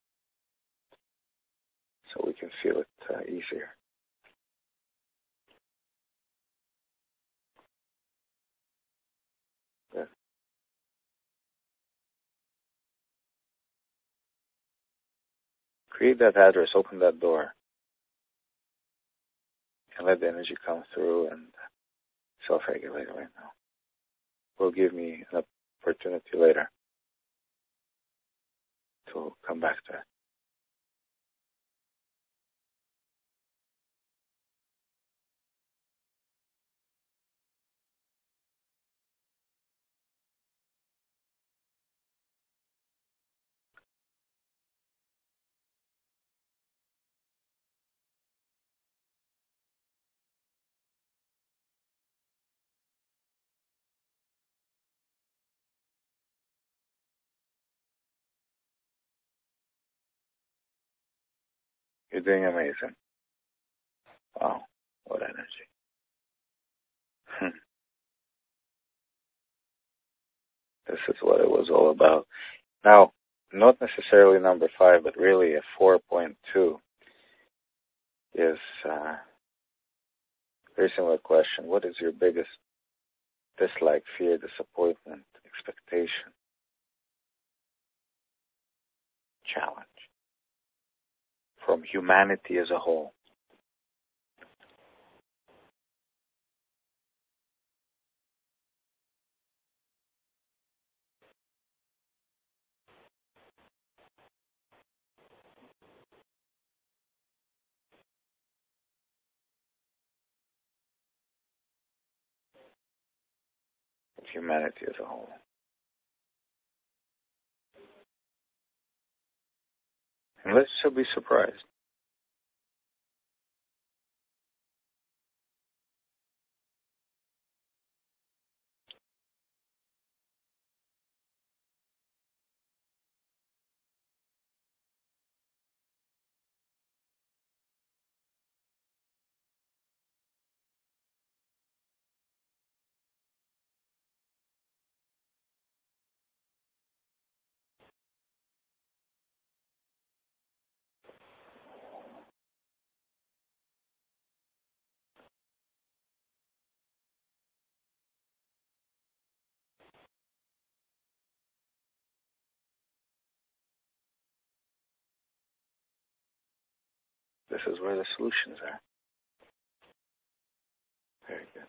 So we can feel it uh, easier. Good. Create that address, open that door, and let the energy come through and self-regulate right now. Will give me an opportunity later to come back to it. You're doing amazing. Wow, what energy. This is what it was all about. Now, not necessarily number five, but really a four point two is uh, a very similar question. What is your biggest dislike, fear, disappointment, expectation, challenge from humanity as a whole? Of humanity as a whole. And let's still be surprised. This is where the solutions are. Very good.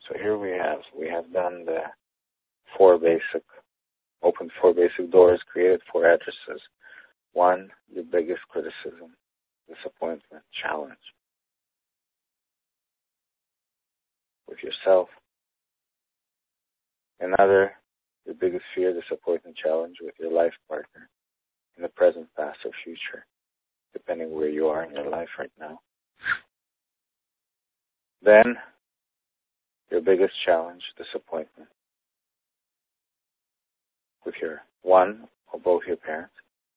So here we have, we have done the four basic, opened four basic doors, created four addresses. One, your biggest criticism, disappointment, challenge with yourself. Another, your biggest fear, disappointment, challenge with your life partner in the present, past, or future, depending where you are in your life right now. Then, your biggest challenge, disappointment with your one or both your parents,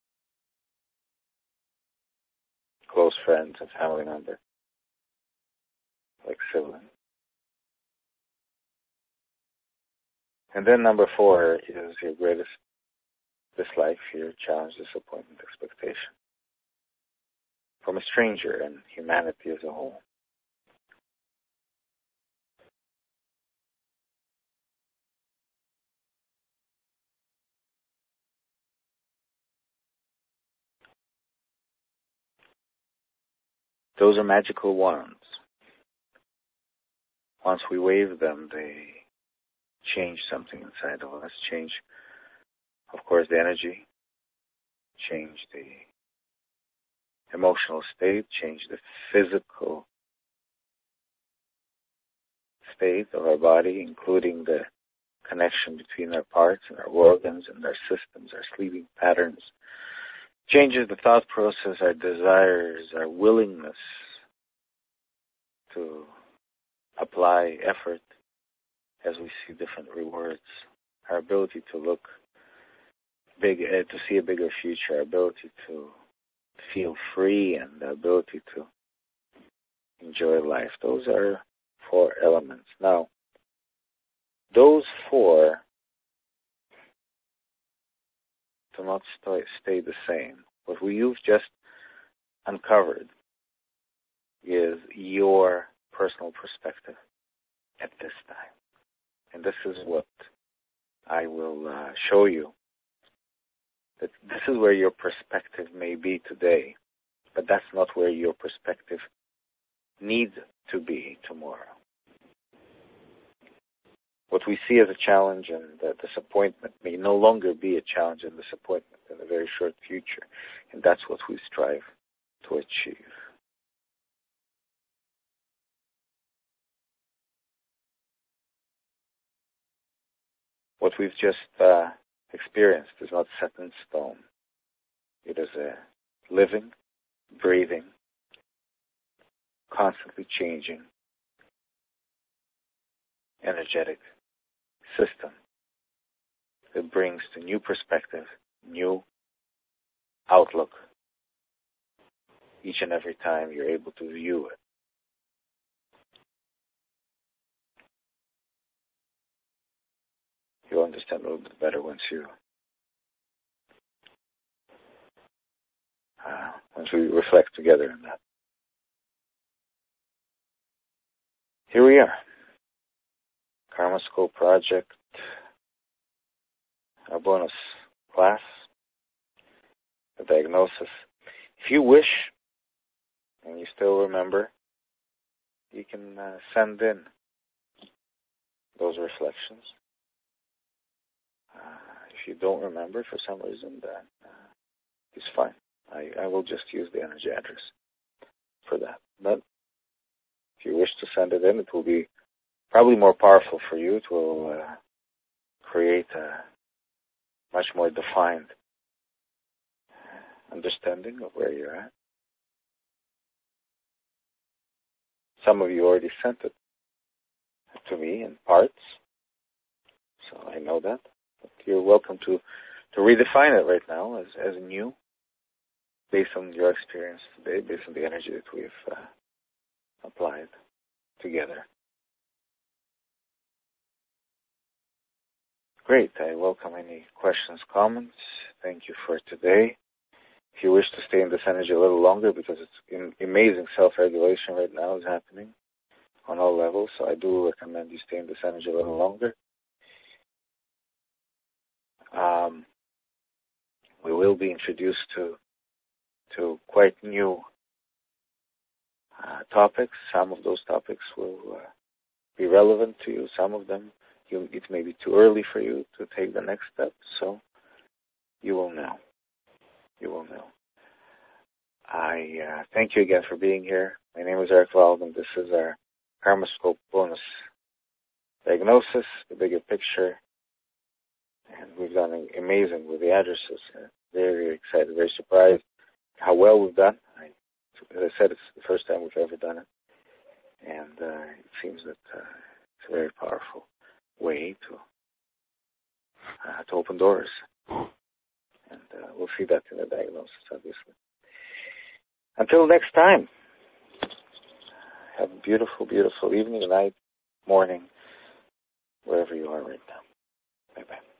close friends and family member, like sibling. And then number four is your greatest dislike, fear, challenge, disappointment, expectation from a stranger and humanity as a whole. Those are magical wands. Once we wave them, they change something inside of us, change, of course, the energy, change the emotional state, change the physical state of our body, including the connection between our parts and our organs and our systems, our sleeping patterns, changes the thought process, our desires, our willingness to apply effort as we see different rewards, our ability to look big, uh, to see a bigger future, our ability to feel free, and the ability to enjoy life. Those are four elements. Now, those four do not st- stay the same. What we've just uncovered is your personal perspective at this time. And this is what I will uh, show you. That this is where your perspective may be today, but that's not where your perspective needs to be tomorrow. What we see as a challenge and a disappointment may no longer be a challenge and disappointment in the very short future, and that's what we strive to achieve. What we've just uh, experienced is not set in stone. It is a living, breathing, constantly changing, energetic system that brings the new perspective, new outlook each and every time you're able to view it. You'll understand a little bit better once you uh, once we reflect together on that. Here we are. Karma School Project, a bonus class, a diagnosis. If you wish, and you still remember, you can uh, send in those reflections. Uh, if you don't remember for some reason, then uh, it's fine. I, I will just use the energy address for that. But if you wish to send it in, it will be probably more powerful for you. It will uh, create a much more defined understanding of where you're at. Some of you already sent it to me in parts, so I know that. But you're welcome to, to redefine it right now as, as new, based on your experience today, based on the energy that we've uh, applied together. Great. I welcome any questions, comments. Thank you for today. If you wish to stay in this energy a little longer, because it's amazing self-regulation right now is happening on all levels, so I do recommend you stay in this energy a little longer. Um, we will be introduced to to quite new uh, topics. Some of those topics will uh, be relevant to you. Some of them, you, it may be too early for you to take the next step. So you will know. You will know. I uh, thank you again for being here. My name is Eric Wald, and this is our KarmaScope bonus diagnosis, the bigger picture. And we've done amazing with the addresses. Uh, very, very excited, very surprised how well we've done. I, as I said, it's the first time we've ever done it. And uh, it seems that uh, it's a very powerful way to uh, to open doors. And uh, we'll see that in the diagnosis, obviously. Until next time, have a beautiful, beautiful evening, night, morning, wherever you are right now. Bye-bye.